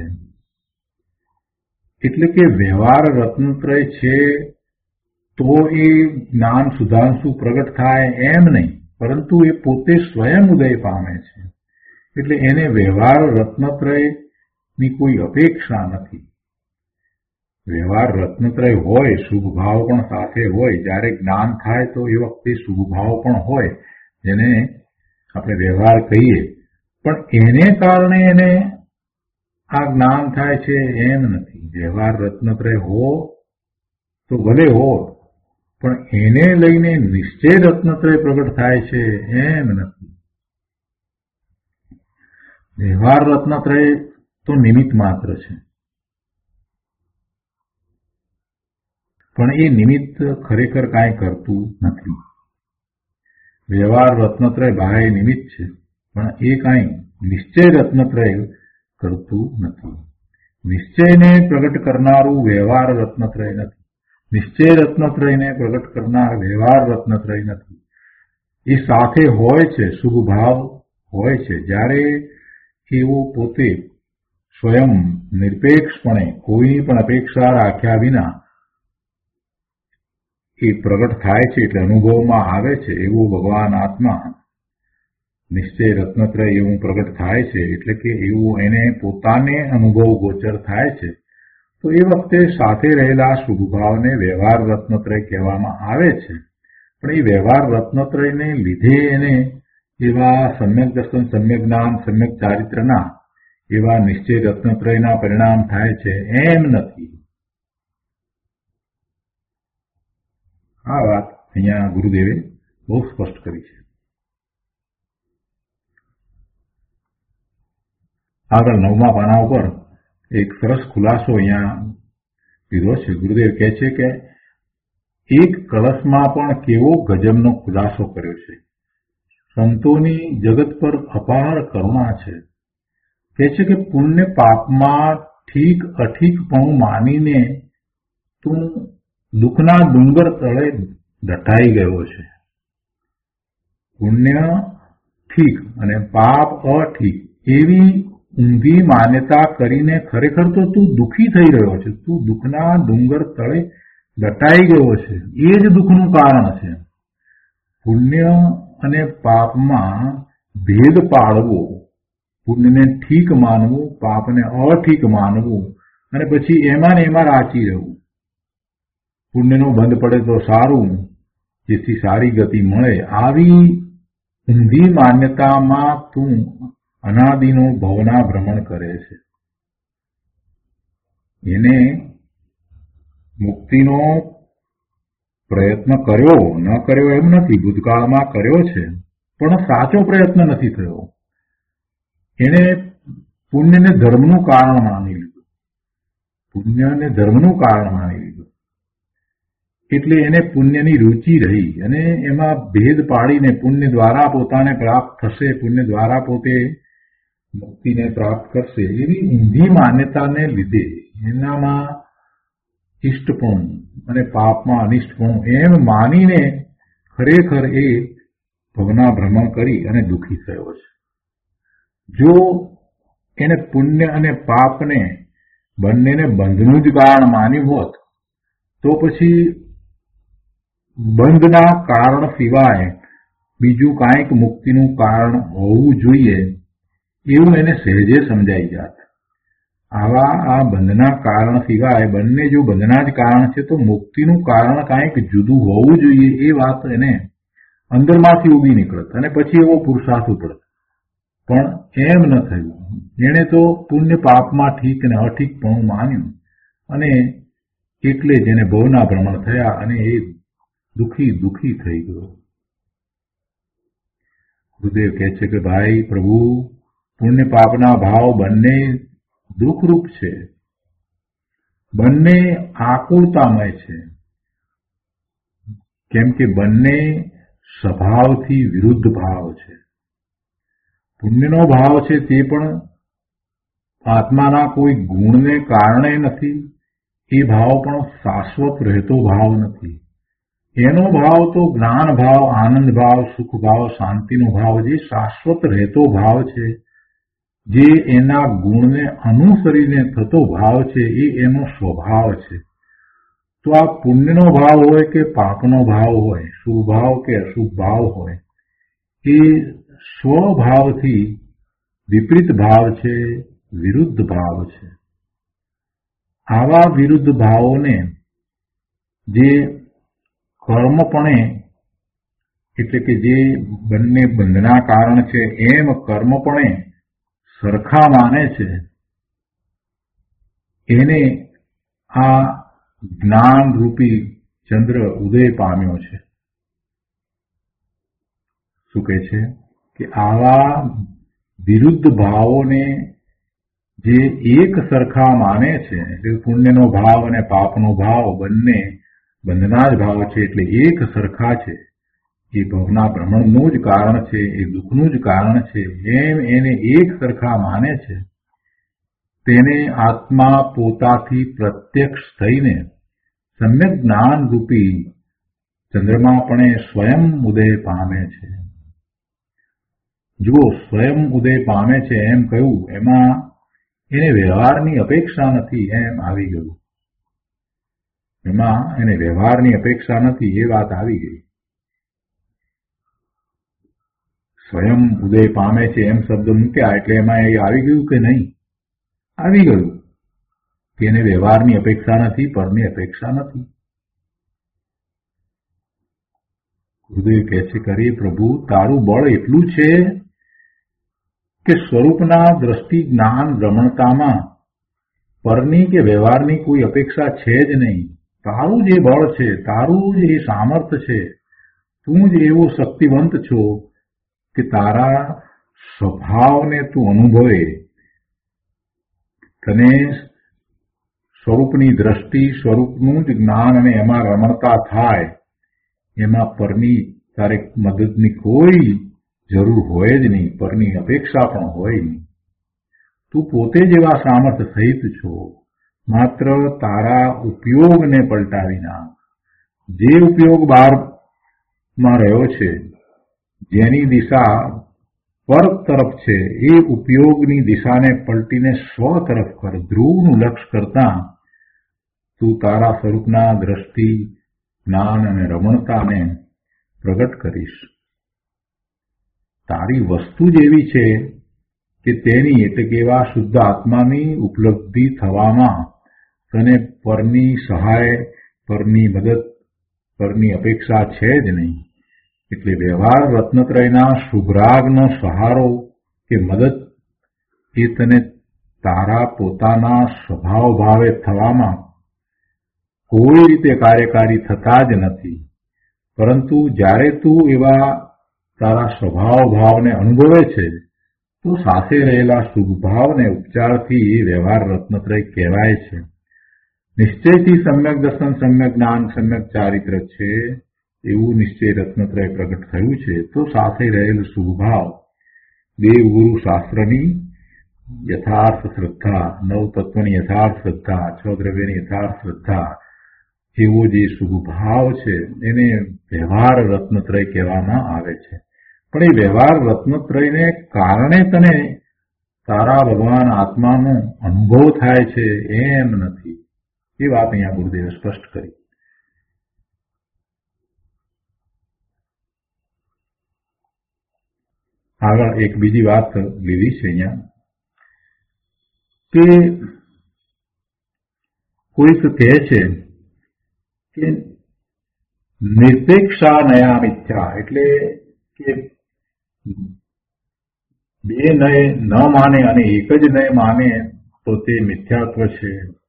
એટલે કે વ્યવહાર રત્નત્રય છે તો એ જ્ઞાન સુધાંશુ પ્રગટ થાય એમ નહીં, પરંતુ એ પોતે સ્વયં ઉદય પામે છે. એટલે એને વ્યવહાર રત્નત્રયની કોઈ અપેક્ષા નથી. વ્યવહાર રત્નત્રય હોય, શુભ ભાવ પણ સાથે હોય. જ્યારે જ્ઞાન થાય તો એ વખતે શુભ ભાવ પણ હોય, જેને આપણે વ્યવહાર કહીએ. પણ એને કારણે એને આ જ્ઞાન થાય છે એમ નથી. વ્યવહાર રત્નત્રય હો તો ભલે હો, પણ એને લઈને નિશ્ચય રત્નત્રય પ્રગટ થાય છે એમ નથી. વ્યવહાર રત્નત્રય તો નિમિત્ત માત્ર છે, પણ એ નિમિત્ત ખરેખર કાંઈ કરતું નથી. વ્યવહાર રત્નત્રય બાહ્ય નિમિત્ત છે, પણ એ કાંઈ નિશ્ચય રત્નત્રય કરતું નથી. નિશ્ચયને પ્રગટ કરનારું વ્યવહાર રત્નત્રય નથી. નિશ્ચય રત્નત્રયને પ્રગટ કરનાર વ્યવહાર રત્નત્રય નથી. એ સાથે હોય છે, શુભ ભાવ હોય છે. જ્યારે એવો પોતે સ્વયં નિરપેક્ષપણે કોઈની પણ અપેક્ષા રાખ્યા વિના એ પ્રગટ થાય છે, એટલે અનુભવમાં આવે છે. એવું ભગવાન આત્મા નિશ્ચય રત્નત્રય એવું પ્રગટ થાય છે, એટલે કે એવું એને પોતાને અનુભવ ગોચર થાય છે. તો એ વખતે સાથે રહેલા શુભભાવને વ્યવહાર રત્નત્રય કહેવામાં આવે છે. પણ એ વ્યવહાર રત્નત્રયને લીધે એને એવા સમ્યક દર્શન, સમ્યક જ્ઞાન, સમ્યક ચારિત્રના એવા નિશ્ચય રત્નત્રયના પરિણામ થાય છે એમ નથી. આ વાત અહીંયા ગુરુદેવે બહુ સ્પષ્ટ કરી છે. આગળ 9મા પાના ઉપર એક સરસ ખુલાસો અહીંયા લીધો છે. ગુરુદેવ કહે છે કે એક કળશમાં પણ કેવો ગજબનો ખુલાસો કર્યો છે. સંતોની જગત પર અપાર કરુણા છે. કહે છે કે પુણ્ય પાપમાં ઠીક અઠીકપણું માનીને તું દુઃખના ડુંગર તળે દટાઈ ગયો છે. પુણ્ય ઠીક અને પાપ અઠીક એવી ઊંધી માન્યતા કરીને ખરેખર તો તું દુઃખી થઈ રહ્યો છે. તું દુઃખના ડુંગર તળે દટાઈ ગયો છે. એ જ દુઃખનું કારણ છે. પુણ્ય અને પાપમાં ભેદ પાડવો, પુણ્યને ઠીક માનવું, પાપને અઠીક માનવું, અને પછી એમાં ને એમાં રાચી રહેવું. પુણ્યનો બંધ પડે તો સારું, જેથી સારી ગતિ મળે. આવી ઊંધી માન્યતામાં તું અનાદિનો ભવના ભ્રમણ કરે છે. એને મુક્તિનો પ્રયત્ન કર્યો ન કર્યો એમ નથી, ભૂતકાળમાં કર્યો છે, પણ સાચો પ્રયત્ન નથી થયો. એને પુણ્યને ધર્મનું કારણ માની લીધું. પુણ્યને ધર્મનું કારણ માની લીધું. એટલે એને પુણ્યની રુચિ રહી અને એમાં ભેદ પાડીને પુણ્ય દ્વારા પોતાને પ્રાપ્ત થશે, પુણ્ય દ્વારા પોતે મુક્તિને પ્રાપ્ત કરશે, એવી ઊંધી માન્યતાને લીધે એનામાં ઇષ્ટપણું અને પાપમાં અનિષ્ટપણું એમ માનીને ખરેખર એ ભવના ભ્રમણ કરી અને દુઃખી થયો છે. જો એને પુણ્ય અને પાપને બંનેને બંધનું જ કારણ માન્યું હોત તો પછી બંધના કારણ સિવાય બીજું કાંઈક મુક્તિનું કારણ હોવું જોઈએ એવું એને સહેજે સમજાઈ જાત. આ બંધના કારણ સિવાય બંને જો બંધના જ કારણ છે તો મુક્તિનું કારણ કાંઈક જુદું હોવું જોઈએ એ વાત એને અંદરમાંથી ઉભી નીકળત અને પછી એવો પુરુષાર્થ ઉપડત. પણ એમ ન થયું. એણે તો પુણ્ય પાપમાં ઠીક ને અઠીકપણું માન્યું અને એટલે જ એને ભવના ભ્રમણ થયા અને એ દુઃખી થઈ ગયો. ગુરુદેવ કહે છે કે ભાઈ પ્રભુ, પુણ્ય પાપના ભાવ બંને દુઃખરૂપ છે, બંને આકુળતામય છે, કેમ કે બંને સ્વભાવથી વિરુદ્ધ ભાવ છે. પુણ્યનો ભાવ છે તે પણ આત્માના કોઈ ગુણને કારણે નથી. એ ભાવ પણ શાશ્વત રહેતો ભાવ નથી. એનો ભાવ તો જ્ઞાન ભાવ, આનંદ ભાવ, સુખ ભાવ, શાંતિનો ભાવ, જે શાશ્વત રહેતો ભાવ છે, જે એના ગુણને અનુસરીને થતો ભાવ છે, એ એનો સ્વભાવ છે. તો આ પુણ્યનો ભાવ હોય કે પાપનો ભાવ હોય, શુભ ભાવ કે અશુભ ભાવ હોય, એ સ્વભાવથી વિપરીત ભાવ છે, વિરુદ્ધ ભાવ છે. આવા વિરુદ્ધ ભાવોને જે કર્મપણે, એટલે કે જે બંને બંધના કારણ છે એમ કર્મપણે સરખા માને છે, એને આ જ્ઞાન રૂપી ચંદ્ર ઉદય પામ્યો છે. શું કહે છે કે આવા વિરુદ્ધ ભાવોને જે એક સરખા માને છે, એટલે પુણ્યનો ભાવ અને પાપનો ભાવ બંને બંધના જ ભાવ છે, એટલે એક સરખા છે, એ ભવના ભ્રમણનું જ કારણ છે, એ દુઃખનું જ કારણ છે, એમ એને એક સરખા માને છે, તેને આત્મા પોતાથી પ્રત્યક્ષ થઈને સમ્યક જ્ઞાન રૂપી ચંદ્રમાપણે સ્વયં ઉદય પામે છે. જો સ્વયં ઉદય પામે છે એમ કહ્યું, એમાં એને વ્યવહારની અપેક્ષા નથી એમ આવી ગયું. એમાં એને વ્યવહારની અપેક્ષા નથી એ વાત આવી ગઈ. સ્વયં ઉદય પામે છે એમ શબ્દ મૂક્યા એટલે એમાં એ આવી ગયું કે નહીં? આવી ગયું કે એને વ્યવહારની અપેક્ષા નથી, પરની અપેક્ષા નથી. ગુરુદેવ કહે છે કરીએ પ્રભુ, તારું બળ એટલું છે કે સ્વરૂપના દ્રષ્ટિ જ્ઞાન રમણતામાં પરની કે વ્યવહારની કોઈ અપેક્ષા છે જ નહીં. તારું જે બળ છે, તારું જે સામર્થ્ય છે, તું જ એવો શક્તિવંત છો કે તારા સ્વભાવને તું અનુભવે, તને સ્વરૂપની દ્રષ્ટિ, સ્વરૂપનું જ જ્ઞાન અને એમાં રમણતા થાય, એમાં પરની તારે મદદની કોઈ જરૂર હોય જ નહીં, પરની અપેક્ષા પણ હોય નહીં. તું પોતે જ એવા સામર્થ્ય સહિત છો. માત્ર તારા ઉપયોગને પલટાવી નાખ. જે ઉપયોગ બહારમાં રહ્યો છે, જેની દિશા પર તરફ છે, એ ઉપયોગની દિશાને પલટીને સ્વ તરફ કર. ધ્રુવનું લક્ષ્ય કરતા તું તારા સ્વરૂપના દ્રષ્ટિ, જ્ઞાન અને રમણતાને પ્રગટ કરીશ. તારી વસ્તુ જ એવી છે કે તેની, એટલે કે એવા શુદ્ધ આત્માની ઉપલબ્ધિ થવામાં તને પરની સહાય, પરની મદદ, પરની અપેક્ષા છે જ નહીં. એટલે વ્યવહાર રત્નત્રયના શુભરાગનો સહારો કે મદદ એ તને તારા પોતાના સ્વભાવ ભાવે થવામાં કોઈ રીતે કાર્યકારી થતા જ નથી. પરંતુ જ્યારે તું એવા તારા સ્વભાવ ભાવને અનુભવે છે તો સાથે રહેલા શુભ ભાવને ઉપચારથી એ વ્યવહાર રત્નત્રય કહેવાય છે. નિશ્ચયથી સમ્યક દર્શન, સમ્યક જ્ઞાન, સમ્યક ચારિત્ર છે એવું નિશ્ચય રત્નત્રય પ્રગટ થયું છે. તો સાથે રહેલું શુભ ભાવ, દેવ ગુરુ શાસ્ત્રની યથાર્થ શ્રદ્ધા, નવ તત્વની યથાર્થ શ્રદ્ધા, છ દ્રવ્યની યથાર્થ શ્રદ્ધા, એવો જે શુભ ભાવ છે એને વ્યવહાર રત્નત્રય કહેવામાં આવે છે. પણ એ વ્યવહાર રત્નત્રયને કારણે તને તારા ભગવાન આત્માનો અનુભવ થાય છે એમ નથી. એ વાત અહીંયા ગુરુદેવે સ્પષ્ટ કરી. આગળ એક બીજી વાત લીધી છે અહીંયા કે કોઈક કહે છે કે નિરપેક્ષા નયા મિથ્યા, એટલે કે બે નય ન માને અને એક જ નય માને તો તે મિથ્યાત્વ છે.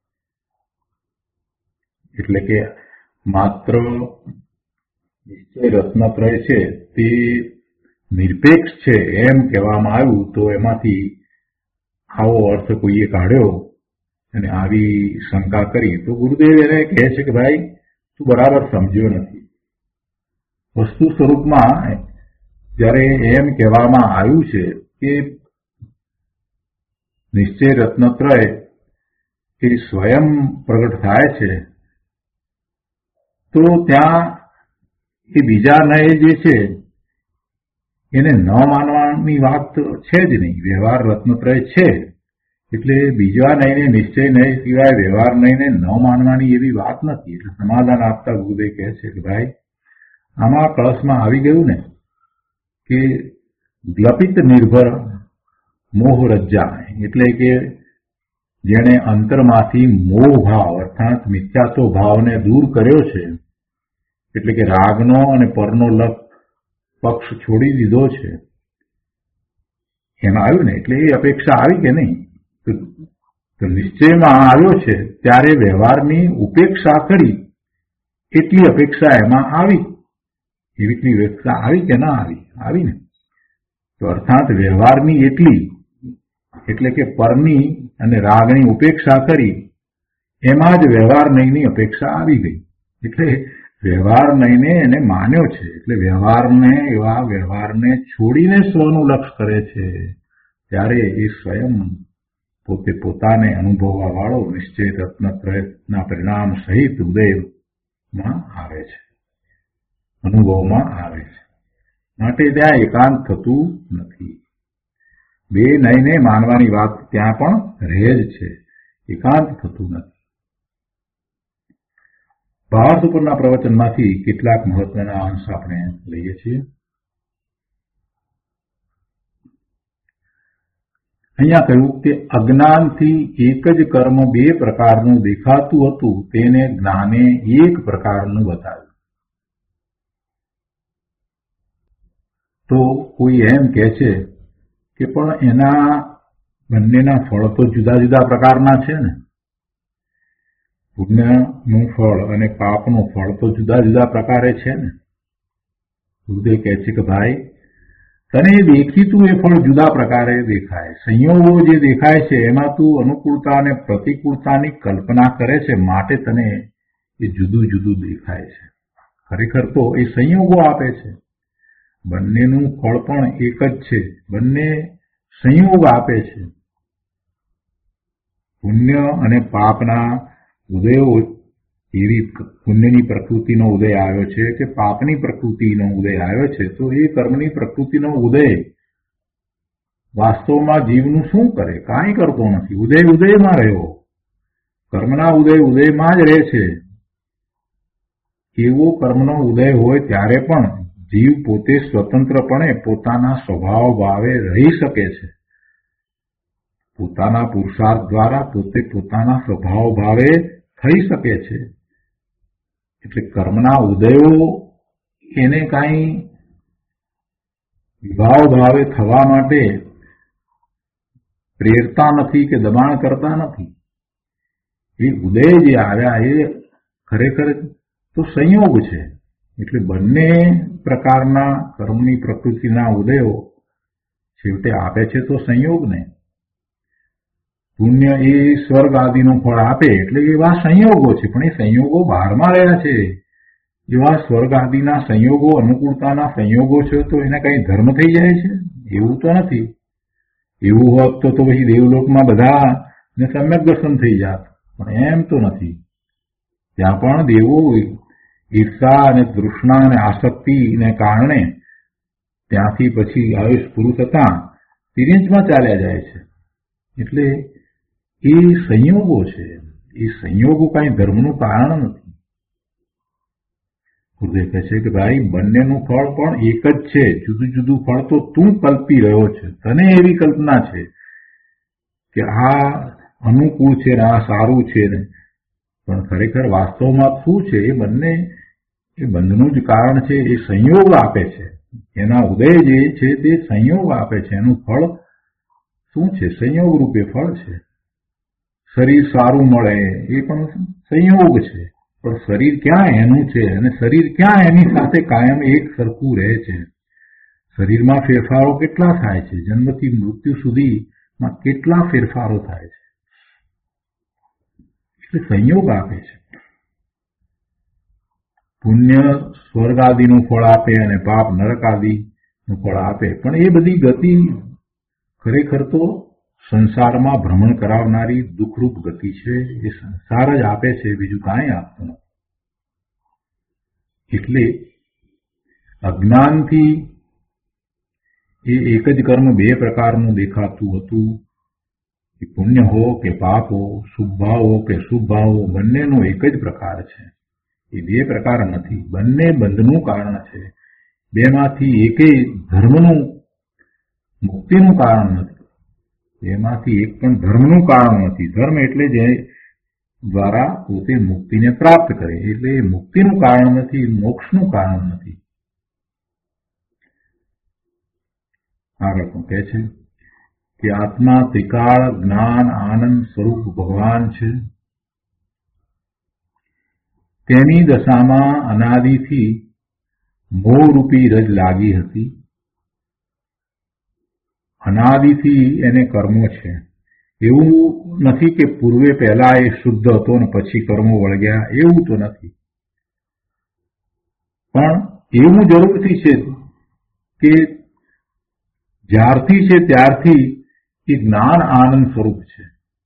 એટલે કે માત્ર નિશ્ચય રત્નત્રય છે તે નિરપેક્ષ છે એમ કહેવામાં આવ્યું તો એમાંથી આવો અર્થ કોઈએ કાઢ્યો અને આવી શંકા કરી તો ગુરુદેવ એને કહે છે કે ભાઈ તું બરાબર સમજ્યો નથી. વસ્તુ સ્વરૂપમાં જ્યારે એમ કહેવામાં આવ્યું છે કે નિશ્ચય રત્નત્રય એ સ્વયં પ્રગટ થાય છે તો ત્યાં એ બીજા નય જે છે એને ન માનવાની વાત છે જ નહીં. વ્યવહાર રત્નત્રય છે એટલે બીજા નયને નિશ્ચય નય સિવાય વ્યવહાર નયને ન માનવાની એવી વાત નથી. એટલે સમાધાન આપતા ગુરુદેવ કહે છે કે ભાઈ આમાં કળશમાં આવી ગયું ને કે ગ્લપિત નિર્ભર મોહ રજ્જા, એટલે કે જેણે અંતરમાંથી મોહ ભાવ અર્થાત મિથ્યાત્વ ભાવને દૂર કર્યો છે, એટલે કે રાગનો અને પરનો પક્ષ છોડી દીધો છે, એમાં આવ્યું ને એટલે એ અપેક્ષા આવી કે નહીં? તો નિશ્ચયમાં આવ્યો છે ત્યારે વ્યવહારની ઉપેક્ષા કરી એટલી અપેક્ષા એમાં આવી. એવી અપેક્ષા આવી કે ના આવી? આવી ને. તો અર્થાત વ્યવહારની એટલી એટલે કે પરની અને રાગની ઉપેક્ષા કરી એમાં જ વ્યવહાર નયની અપેક્ષા આવી ગઈ. એટલે વ્યવહાર નયને એને માન્યો છે એટલે વ્યવહારને છોડીને સ્વનું લક્ષ્ય કરે છે ત્યારે એ સ્વયં પોતે પોતાને અનુભવવા વાળો નિશ્ચય રત્નત્રયના પરિણામ સહિત ઉદયમાં આવે છે, અનુભવમાં આવે છે. માટે ત્યાં એકાંત થતું નથી. બે નયને માનવાની વાત ત્યાં પણ રહે જ છે, એકાંત થતું નથી. ભાવાર્થ ઉપરના પ્રવચનમાંથી કેટલાક મહત્વના અંશ આપણે લઈએ છીએ. અહીંયા કહ્યું કે અજ્ઞાનથી એક જ કર્મ બે પ્રકારનું દેખાતું હતું તેને જ્ઞાને એક પ્રકારનું બતાવ્યું. તો કોઈ એમ કહે છે કે પણ એના બંનેના ફળ તો જુદા જુદા પ્રકારના છે ને, પુણ્યનું ફળ અને પાપનું ફળ તો જુદા જુદા પ્રકારે છે ને. ગુરુદેવ કહે છે કે ભાઈ તને દેખીતું એ ફળ જુદા પ્રકારે દેખાય, સંયોગો જે દેખાય છે એમાં તું અનુકૂળતા અને પ્રતિકૂળતાની કલ્પના કરે છે માટે તને એ જુદું જુદું દેખાય છે. ખરેખર તો એ સંયોગો આપે છે. બંનેનું ફળ પણ એક જ છે, બંને સંયોગ આપે છે. પુણ્ય અને પાપના ઉદયો એવી પુણ્યની પ્રકૃતિનો ઉદય આવ્યો છે કે પાપની પ્રકૃતિનો ઉદય આવ્યો છે, તો એ કર્મની પ્રકૃતિનો ઉદય વાસ્તવમાં જીવનું શું કરે? કાંઈ કરતો નથી. ઉદયમાં રહ્યો, કર્મના ઉદયમાં જ રહે છે. એવો કર્મનો ઉદય હોય ત્યારે પણ જીવ પોતે સ્વતંત્રપણે પોતાના સ્વભાવ ભાવે રહી શકે છે. પોતાના પુરુષાર્થ દ્વારા પોતે પોતાના સ્વભાવ ભાવે થઈ શકે છે. એટલે કર્મના ઉદયો એને કાંઈ વિભાવ ભાવે થવા માટે પ્રેરતા નથી કે દબાણ કરતા નથી. એ ઉદય જે આવ્યા એ ખરેખર તો સંયોગ છે. એટલે બંને પ્રકારના કર્મની પ્રકૃતિના ઉદયો છેવટે આપે છે તો સંયોગને. પુણ્ય એ સ્વર્ગ આદિનું ફળ આપે એટલે એવા સંયોગો છે, પણ એ સંયોગો બહારમાં રહ્યા છે. એવા સ્વર્ગ આદિના સંયોગો, અનુકૂળતાના સંયોગો છે તો એને કઈ ધર્મ થઈ જાય છે? એવું તો નથી. એવું હોત તો પછી દેવલોકમાં બધા ને સમ્યક દર્શન થઈ જાત, પણ એમ તો નથી. ત્યાં પણ દેવો ઈર્ષા અને તૃષ્ણા અને આસક્તિને કારણે ત્યાંથી પછી આયુષ પૂરું થતા તિર્યંચમાં ચાલ્યા જાય છે. એટલે એ સંયોગો છે. એ સંયોગો કઈ ધર્મનું કારણ નથી. ગુરુદેવ કહે છે કે ભાઈ બંનેનું ફળ પણ એક જ છે, જુદું જુદું ફળ તો તું કલ્પી રહ્યો છે. તને એવી કલ્પના છે કે આ અનુકૂળ છે ને આ સારું છે ને, પણ ખરેખર વાસ્તવમાં શું છે? એ બંધનું જ કારણ છે. એ સંયોગ આપે છે. એના ઉદય જે છે તે સંયોગ આપે છે. એનું ફળ શું છે? સંયોગ રૂપે ફળ છે. શરીર સારું મળે એ પણ સંયોગ છે, પણ શરીર ક્યાં એનું છે અને શરીર ક્યાં એની સાથે કાયમ એક સરખું રહે છે? શરીરમાં ફેરફારો કેટલા થાય છે? જન્મથી મૃત્યુ સુધીમાં કેટલા ફેરફારો થાય છે? એટલે સંયોગ આપે છે. પુણ્ય સ્વર્ગ આદિનું ફળ આપે અને પાપ નરક આદિનું ફળ આપે, પણ એ બધી ગતિ ખરેખર તો સંસારમાં ભ્રમણ કરાવનારી દુઃખરૂપ ગતિ છે. એ સંસાર જ આપે છે, બીજું કાંઈ આપતું નથી. એટલે અજ્ઞાનથી એ એક જ કર્મ બે પ્રકારનું દેખાતું હતું, કે પુણ્ય હો કે પાપ હો, શુભ ભાવ હો કે શુભ ભાવ હો, બંનેનો એક જ પ્રકાર છે. એ બે પ્રકાર નથી. બંને બંધનું કારણ છે. બેમાંથી એકેય ધર્મનું મુક્તિનું કારણ નથી. એમાંથી એક પણ ધર્મનું કારણ નથી. ધર્મ એટલે જે દ્વારા પોતે મુક્તિને પ્રાપ્ત કરે, એટલે એ મુક્તિનું કારણ નથી, મોક્ષનું કારણ નથી. આગળ પણ કહે છે કે આત્મા ત્રિકાળ જ્ઞાન આનંદ સ્વરૂપ ભગવાન છે. તેની દશામાં અનાદિથી મોહરૂપી રજ લાગી હતી. અનાદિથી એને કર્મો છે. એવું નથી કે પૂર્વે પહેલા એ શુદ્ધ હતો ને પછી કર્મો વળગ્યા, એવું તો નથી. પણ એવું જરૂરથી છે કે જ્યારથી છે ત્યારથી એ જ્ઞાન આનંદ સ્વરૂપ છે.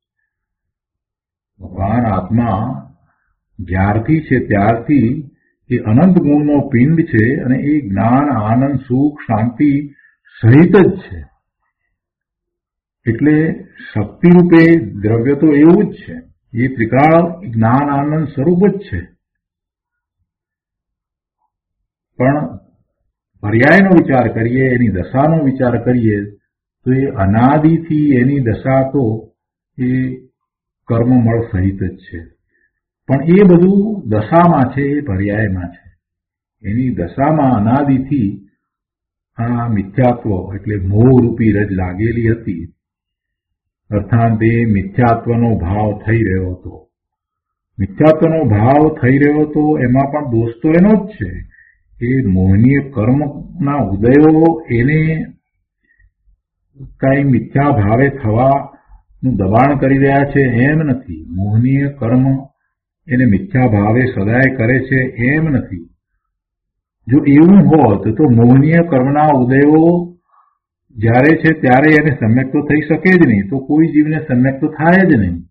ભગવાન આત્મા જ્યારથી છે ત્યારથી એ અનંત ગુણનો પિંડ છે અને એ જ્ઞાન આનંદ સુખ શાંતિ સહિત જ છે. એટલે શક્તિરૂપે દ્રવ્ય તો એવું જ છે. એ ત્રિકાળ જ્ઞાન આનંદ સ્વરૂપ જ છે. પણ પર્યાયનો વિચાર કરીએ, એની દશાનો વિચાર કરીએ તો એ અનાદિથી એની દશા તો એ કર્મમળ સહિત જ છે. પણ એ બધું દશામાં છે, એ પર્યાયમાં છે. એની દશામાં અનાદિથી આ મિથ્યાત્વ એટલે મોહરૂપી રજ લાગેલી હતી. અર્થાત એ મિથ્યાત્વનો ભાવ થઈ રહ્યો હતો. મિથ્યાત્વનો ભાવ થઈ રહ્યો હતો એમાં પણ દોષ તો એનો જ છે. એ મોહનીય કર્મના ઉદયો એને કઈ મિથ્યા ભાવે થવાનું દબાણ કરી રહ્યા છે એમ નથી. મોહનીય કર્મ એને મિથ્યા ભાવે સદાય કરે છે એમ નથી. જો એવું હોત તો મોહનીય કર્મના ઉદયો જ્યારે છે ત્યારે એને સમ્યક તો થઈ શકે જ નહીં, તો કોઈ જીવને સમ્યક તો થાય જ નહીં.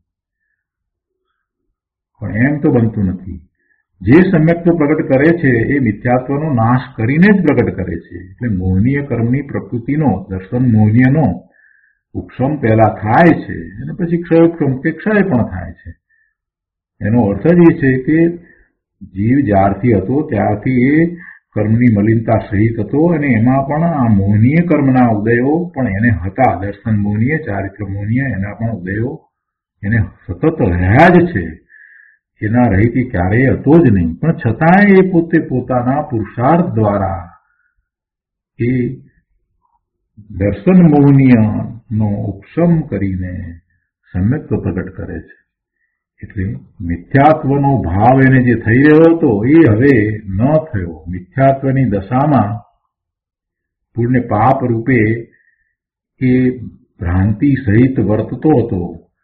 પણ એમ તો બનતું નથી. જે સમ્યક તો પ્રગટ કરે છે એ મિથ્યાત્વનો નાશ કરીને જ પ્રગટ કરે છે. એટલે મોહનીય કર્મની પ્રકૃતિનો, દર્શન મોહનીયનો ઉપશમ પહેલા થાય છે અને પછી ક્ષયોપશમ કે ક્ષય પણ થાય છે. એનો અર્થ જ એ છે કે જીવ જ્યારથી હતો ત્યારથી એ કર્મની મલિનતા સહિત હતો અને એમાં પણ આ મોહનીય કર્મના ઉદયો પણ એને હતા. દર્શન મોહનીય, ચારિત્ર મોહનીય, એના પણ ઉદયો એને સતત રહ્યા જ છે. એના રહીથી ક્યારેય હતો જ નહીં. પણ છતાંય એ પોતે પોતાના પુરુષાર્થ દ્વારા એ દર્શન મોહનીયનો ઉપશમ કરીને સમ્યક્ત્વ પ્રગટ કરે છે. એટલે મિથ્યાત્વનો ભાવ એને જે થઈ રહ્યો હતો એ હવે ન થયો. મિથ્યાત્વની દશામાં પુણ્ય પાપ રૂપે એ ભ્રાંતિ સહિત વર્તતો હતો,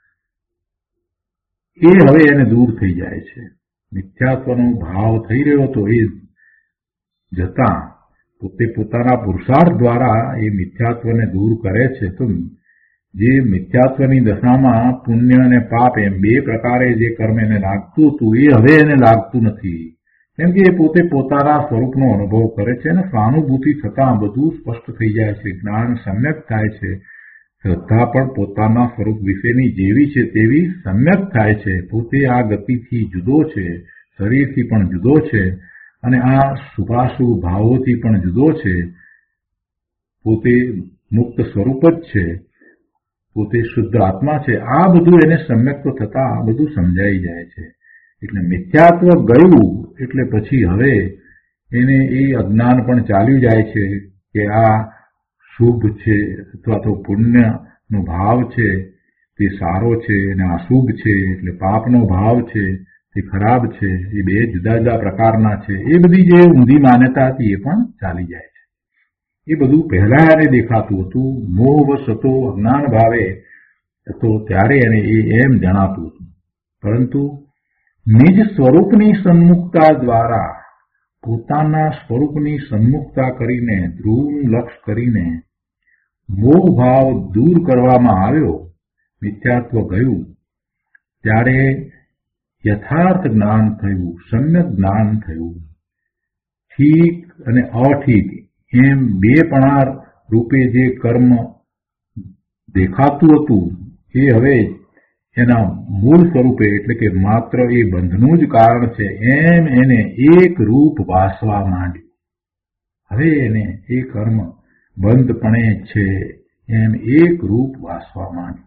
એ હવે એને દૂર થઈ જાય છે. મિથ્યાત્વનો ભાવ થઈ રહ્યો હતો એ જતા પોતે પોતાના પુરુષાર્થ દ્વારા એ મિથ્યાત્વને દૂર કરે છે. તો જે મિથ્યાત્વની દશામાં પુણ્ય અને પાપ એમ બે પ્રકારે જે કર્મ એને લાગતું હતું એ હવે એને લાગતું નથી. કેમ કે એ પોતે પોતાના સ્વરૂપનો અનુભવ કરે છે અને સહાનુભૂતિ થતાં બધું સ્પષ્ટ થઈ જાય છે. જ્ઞાન સમ્યક થાય છે. શ્રદ્ધા પણ પોતાના સ્વરૂપ વિશેની જેવી છે તેવી સમ્યક થાય છે. પોતે આ ગતિથી જુદો છે, શરીરથી પણ જુદો છે અને આ શુભાશુભ ભાવોથી પણ જુદો છે, પોતે મુક્ત સ્વરૂપ જ છે, પોતે શુદ્ધ આત્મા છે. આ બધું એને સમ્યક્ત થતા આ બધું સમજાઈ જાય છે. એટલે મિથ્યાત્વ ગયું એટલે પછી હવે એને એ અજ્ઞાન પણ ચાલ્યું જાય છે કે આ શુભ છે અથવા તો પુણ્યનો ભાવ છે તે સારો છે અને અશુભ છે એટલે પાપનો ભાવ છે તે ખરાબ છે. એ બે જુદા જુદા પ્રકારના છે. એ બધી જે ઊંધી માન્યતા હતી એ પણ ચાલી જાય છે. એ બધું પહેલા એને દેખાતું હતું. મોહવશ હતો, અજ્ઞાન ભાવે હતો ત્યારે એને એમ જણાતું હતું. પરંતુ નિજ સ્વરૂપની સન્મુખતા દ્વારા, પોતાના સ્વરૂપની સન્મુખતા કરીને, ધ્રુવ લક્ષ કરીને મોહ ભાવ દૂર કરવામાં આવ્યો, મિથ્યાત્વ ગયું, ત્યારે યથાર્થ જ્ઞાન થયું, સમ્યક જ્ઞાન થયું. ઠીક અને અઠીક એમ બેપણા રૂપે જે કર્મ દેખાતું હતું એ હવે એના મૂળ સ્વરૂપે એટલે કે માત્ર એ બંધનું જ કારણ છે એમ એને એક રૂપ ભાસવા માંડ્યું. હવે એને એ કર્મ બંધપણે છે એમ એક રૂપ ભાસવા માંડ્યું.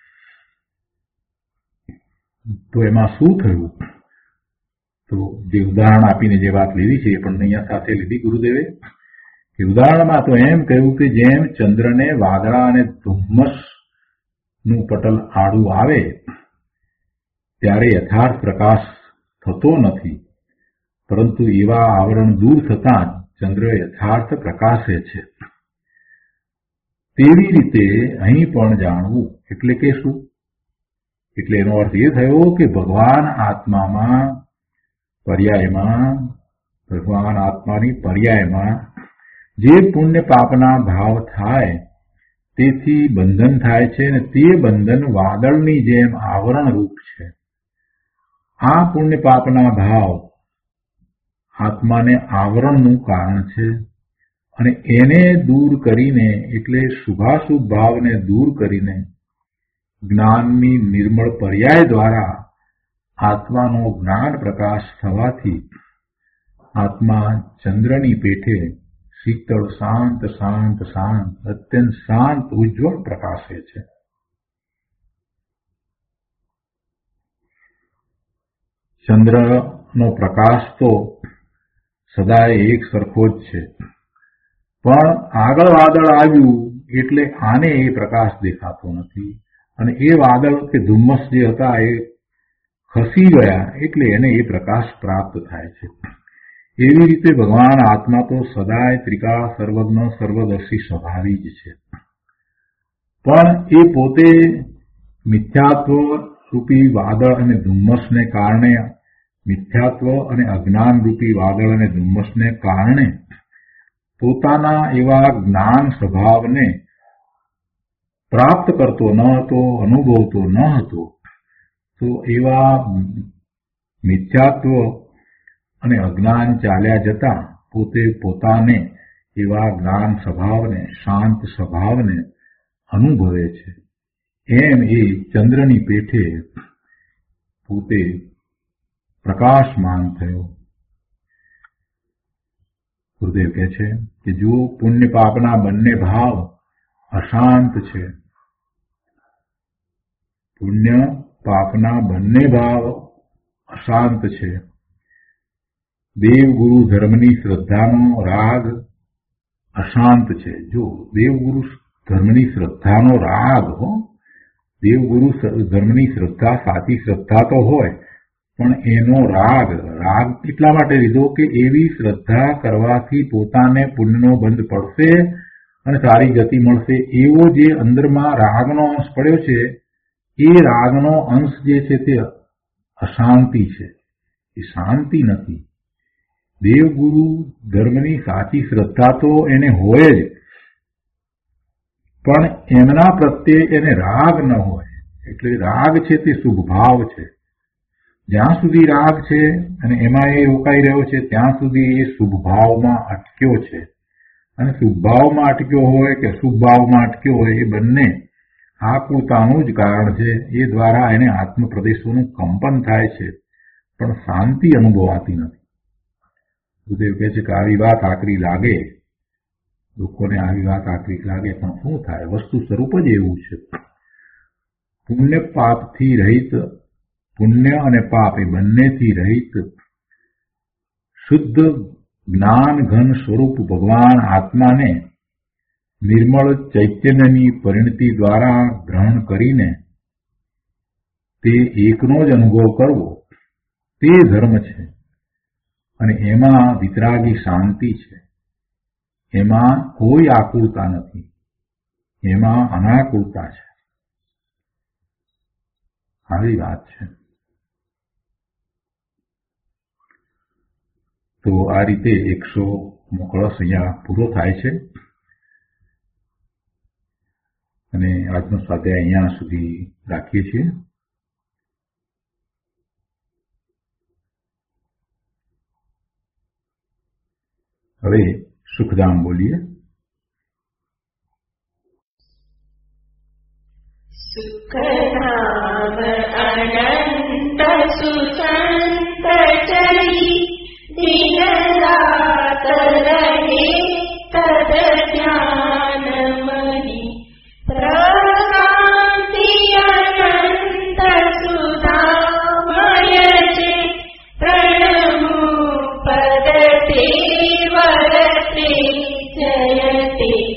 તો એમાં શું થયું? તો જે ઉદાહરણ આપીને જે વાત લીધી છે એ પણ અહીંયા સાથે લીધી ગુરુદેવે. કે ઉદાહરણમાં તો એમ કહ્યું કે જેમ ચંદ્રને વાદળા અને ધુમ્મસનું પટલ આડું આવે ત્યારે યથાર્થ પ્રકાશ થતો નથી, પરંતુ એવા આવરણ દૂર થતાં ચંદ્ર યથાર્થ પ્રકાશે છે. તેવી રીતે અહીં પણ જાણવું એટલે કે શું? એટલે એનો અર્થ એ થયો કે ભગવાન આત્માની પર્યાયમાં જે પુણ્ય પાપના ભાવ થાય તેથી બંધન થાય છે અને તે બંધન વાદળની જેમ આવરણ રૂપ છે. આ પુણ્ય પાપના ભાવ આત્માને આવરણનું કારણ છે અને એને દૂર કરીને એટલે શુભાશુભ ભાવને દૂર કરીને જ્ઞાનની નિર્મળ પર્યાય દ્વારા આત્માનો જ્ઞાન પ્રકાશ થવાથી આત્મા ચંદ્રની પેઠે શીતળ શાંત શાંત શાંત અત્યંત શાંત ઉજ્જવળ પ્રકાશે છે. ચંદ્રનો પ્રકાશ તો સદાય એક સરખો જ છે, પણ આગળ વાદળ આવ્યું એટલે આને એ પ્રકાશ દેખાતો નથી અને એ વાદળ કે ધુમ્મસ જે હતા એ ખસી ગયા એટલે એને એ પ્રકાશ પ્રાપ્ત થાય છે. એવી રીતે ભગવાન આત્મા તો સદાય ત્રિકાળ સર્વજ્ઞ સર્વદર્શી સ્વભાવી જ છે, પણ એ પોતે મિથ્યાત્વ રૂપી વાદળ અને ધુમ્મસને કારણે, મિથ્યાત્વ અને અજ્ઞાન રૂપી વાદળ અને ધુમ્મસને કારણે પોતાના એવા જ્ઞાન સ્વભાવને પ્રાપ્ત કરતો ન હતો, અનુભવતો ન હતો. તો એવા મિથ્યાત્વ અને અજ્ઞાન ચાલ્યા જતા પોતે પોતાને એવા જ્ઞાન સ્વભાવને, શાંત સ્વભાવને અનુભવે છે. એમ એ ચંદ્રની પેઠે પોતે પ્રકાશમાન થયો. ગુરુદેવ કહે છે કે જો પુણ્ય પાપના બંને ભાવ અશાંત છે, પુણ્ય પાપના બંને ભાવ અશાંત છે. દેવગુરુ ધર્મની શ્રદ્ધાનો રાગ અશાંત છે. જો દેવગુરુ ધર્મની શ્રદ્ધાનો રાગ હો, દેવગુરુ ધર્મની શ્રદ્ધા સાચી શ્રદ્ધા તો હોય, પણ એનો રાગ એટલા માટે લીધો કે એવી શ્રદ્ધા કરવાથી પોતાને પુણ્યનો બંધ પડશે અને સારી ગતિ મળશે. એવો જે અંદરમાં રાગનો અંશ પડ્યો છે એ રાગનો અંશ જે છે તે અશાંતિ છે, એ શાંતિ નથી. દેવગુરુ ધર્મની સાચી શ્રદ્ધા તો એને હોય જ, પણ એમના પ્રત્યે એને રાગ ન હોય. એટલે રાગ છે તે શુભ ભાવ છે. જ્યાં સુધી રાગ છે અને એમાં એ રોકાઈ રહ્યો છે ત્યાં સુધી એ શુભ ભાવમાં અટક્યો છે. અને શુભ ભાવમાં અટક્યો હોય કે અશુભ ભાવમાં અટક્યો હોય એ બંને આકૃતાનું જ કારણ છે. એ દ્વારા એને આત્મપ્રદેશોનું કંપન થાય છે, પણ શાંતિ અનુભવાતી નથી. ગુરુદેવ કહે છે કે આવી વાત આકરી લાગે, લોકોને આવી વાત આકરી લાગે, પણ શું થાય? વસ્તુ સ્વરૂપ જ એવું છે. પુણ્ય પાપથી રહિત, પુણ્ય અને પાપ એ બંનેથી રહિત શુદ્ધ જ્ઞાન ઘન સ્વરૂપ ભગવાન આત્માને નિર્મળ ચૈતન્યની પરિણતિ દ્વારા ગ્રહણ કરીને તે એકનો જ અનુભવ કરવો, તે ધર્મ છે. અને એમાં વિતરાગી શાંતિ છે, એમાં કોઈ આકુલતા નથી, એમાં અનાકુલતા છે. આવી વાત છે. તો આ રીતે 100મો કળશ અહીંયા પૂરો થાય છે અને આજનો સ્વાધ્યાય અહીંયા સુધી રાખીએ છીએ. હવે સુખધામ બોલીએ. સુખધામ અનંત સુસંત ચરી દિન રાત રહે તદ જ્ઞાન મહી પ્રકાંતિ અનંત સુધામય છે પ્રણમુ પદતે વરતે જયતે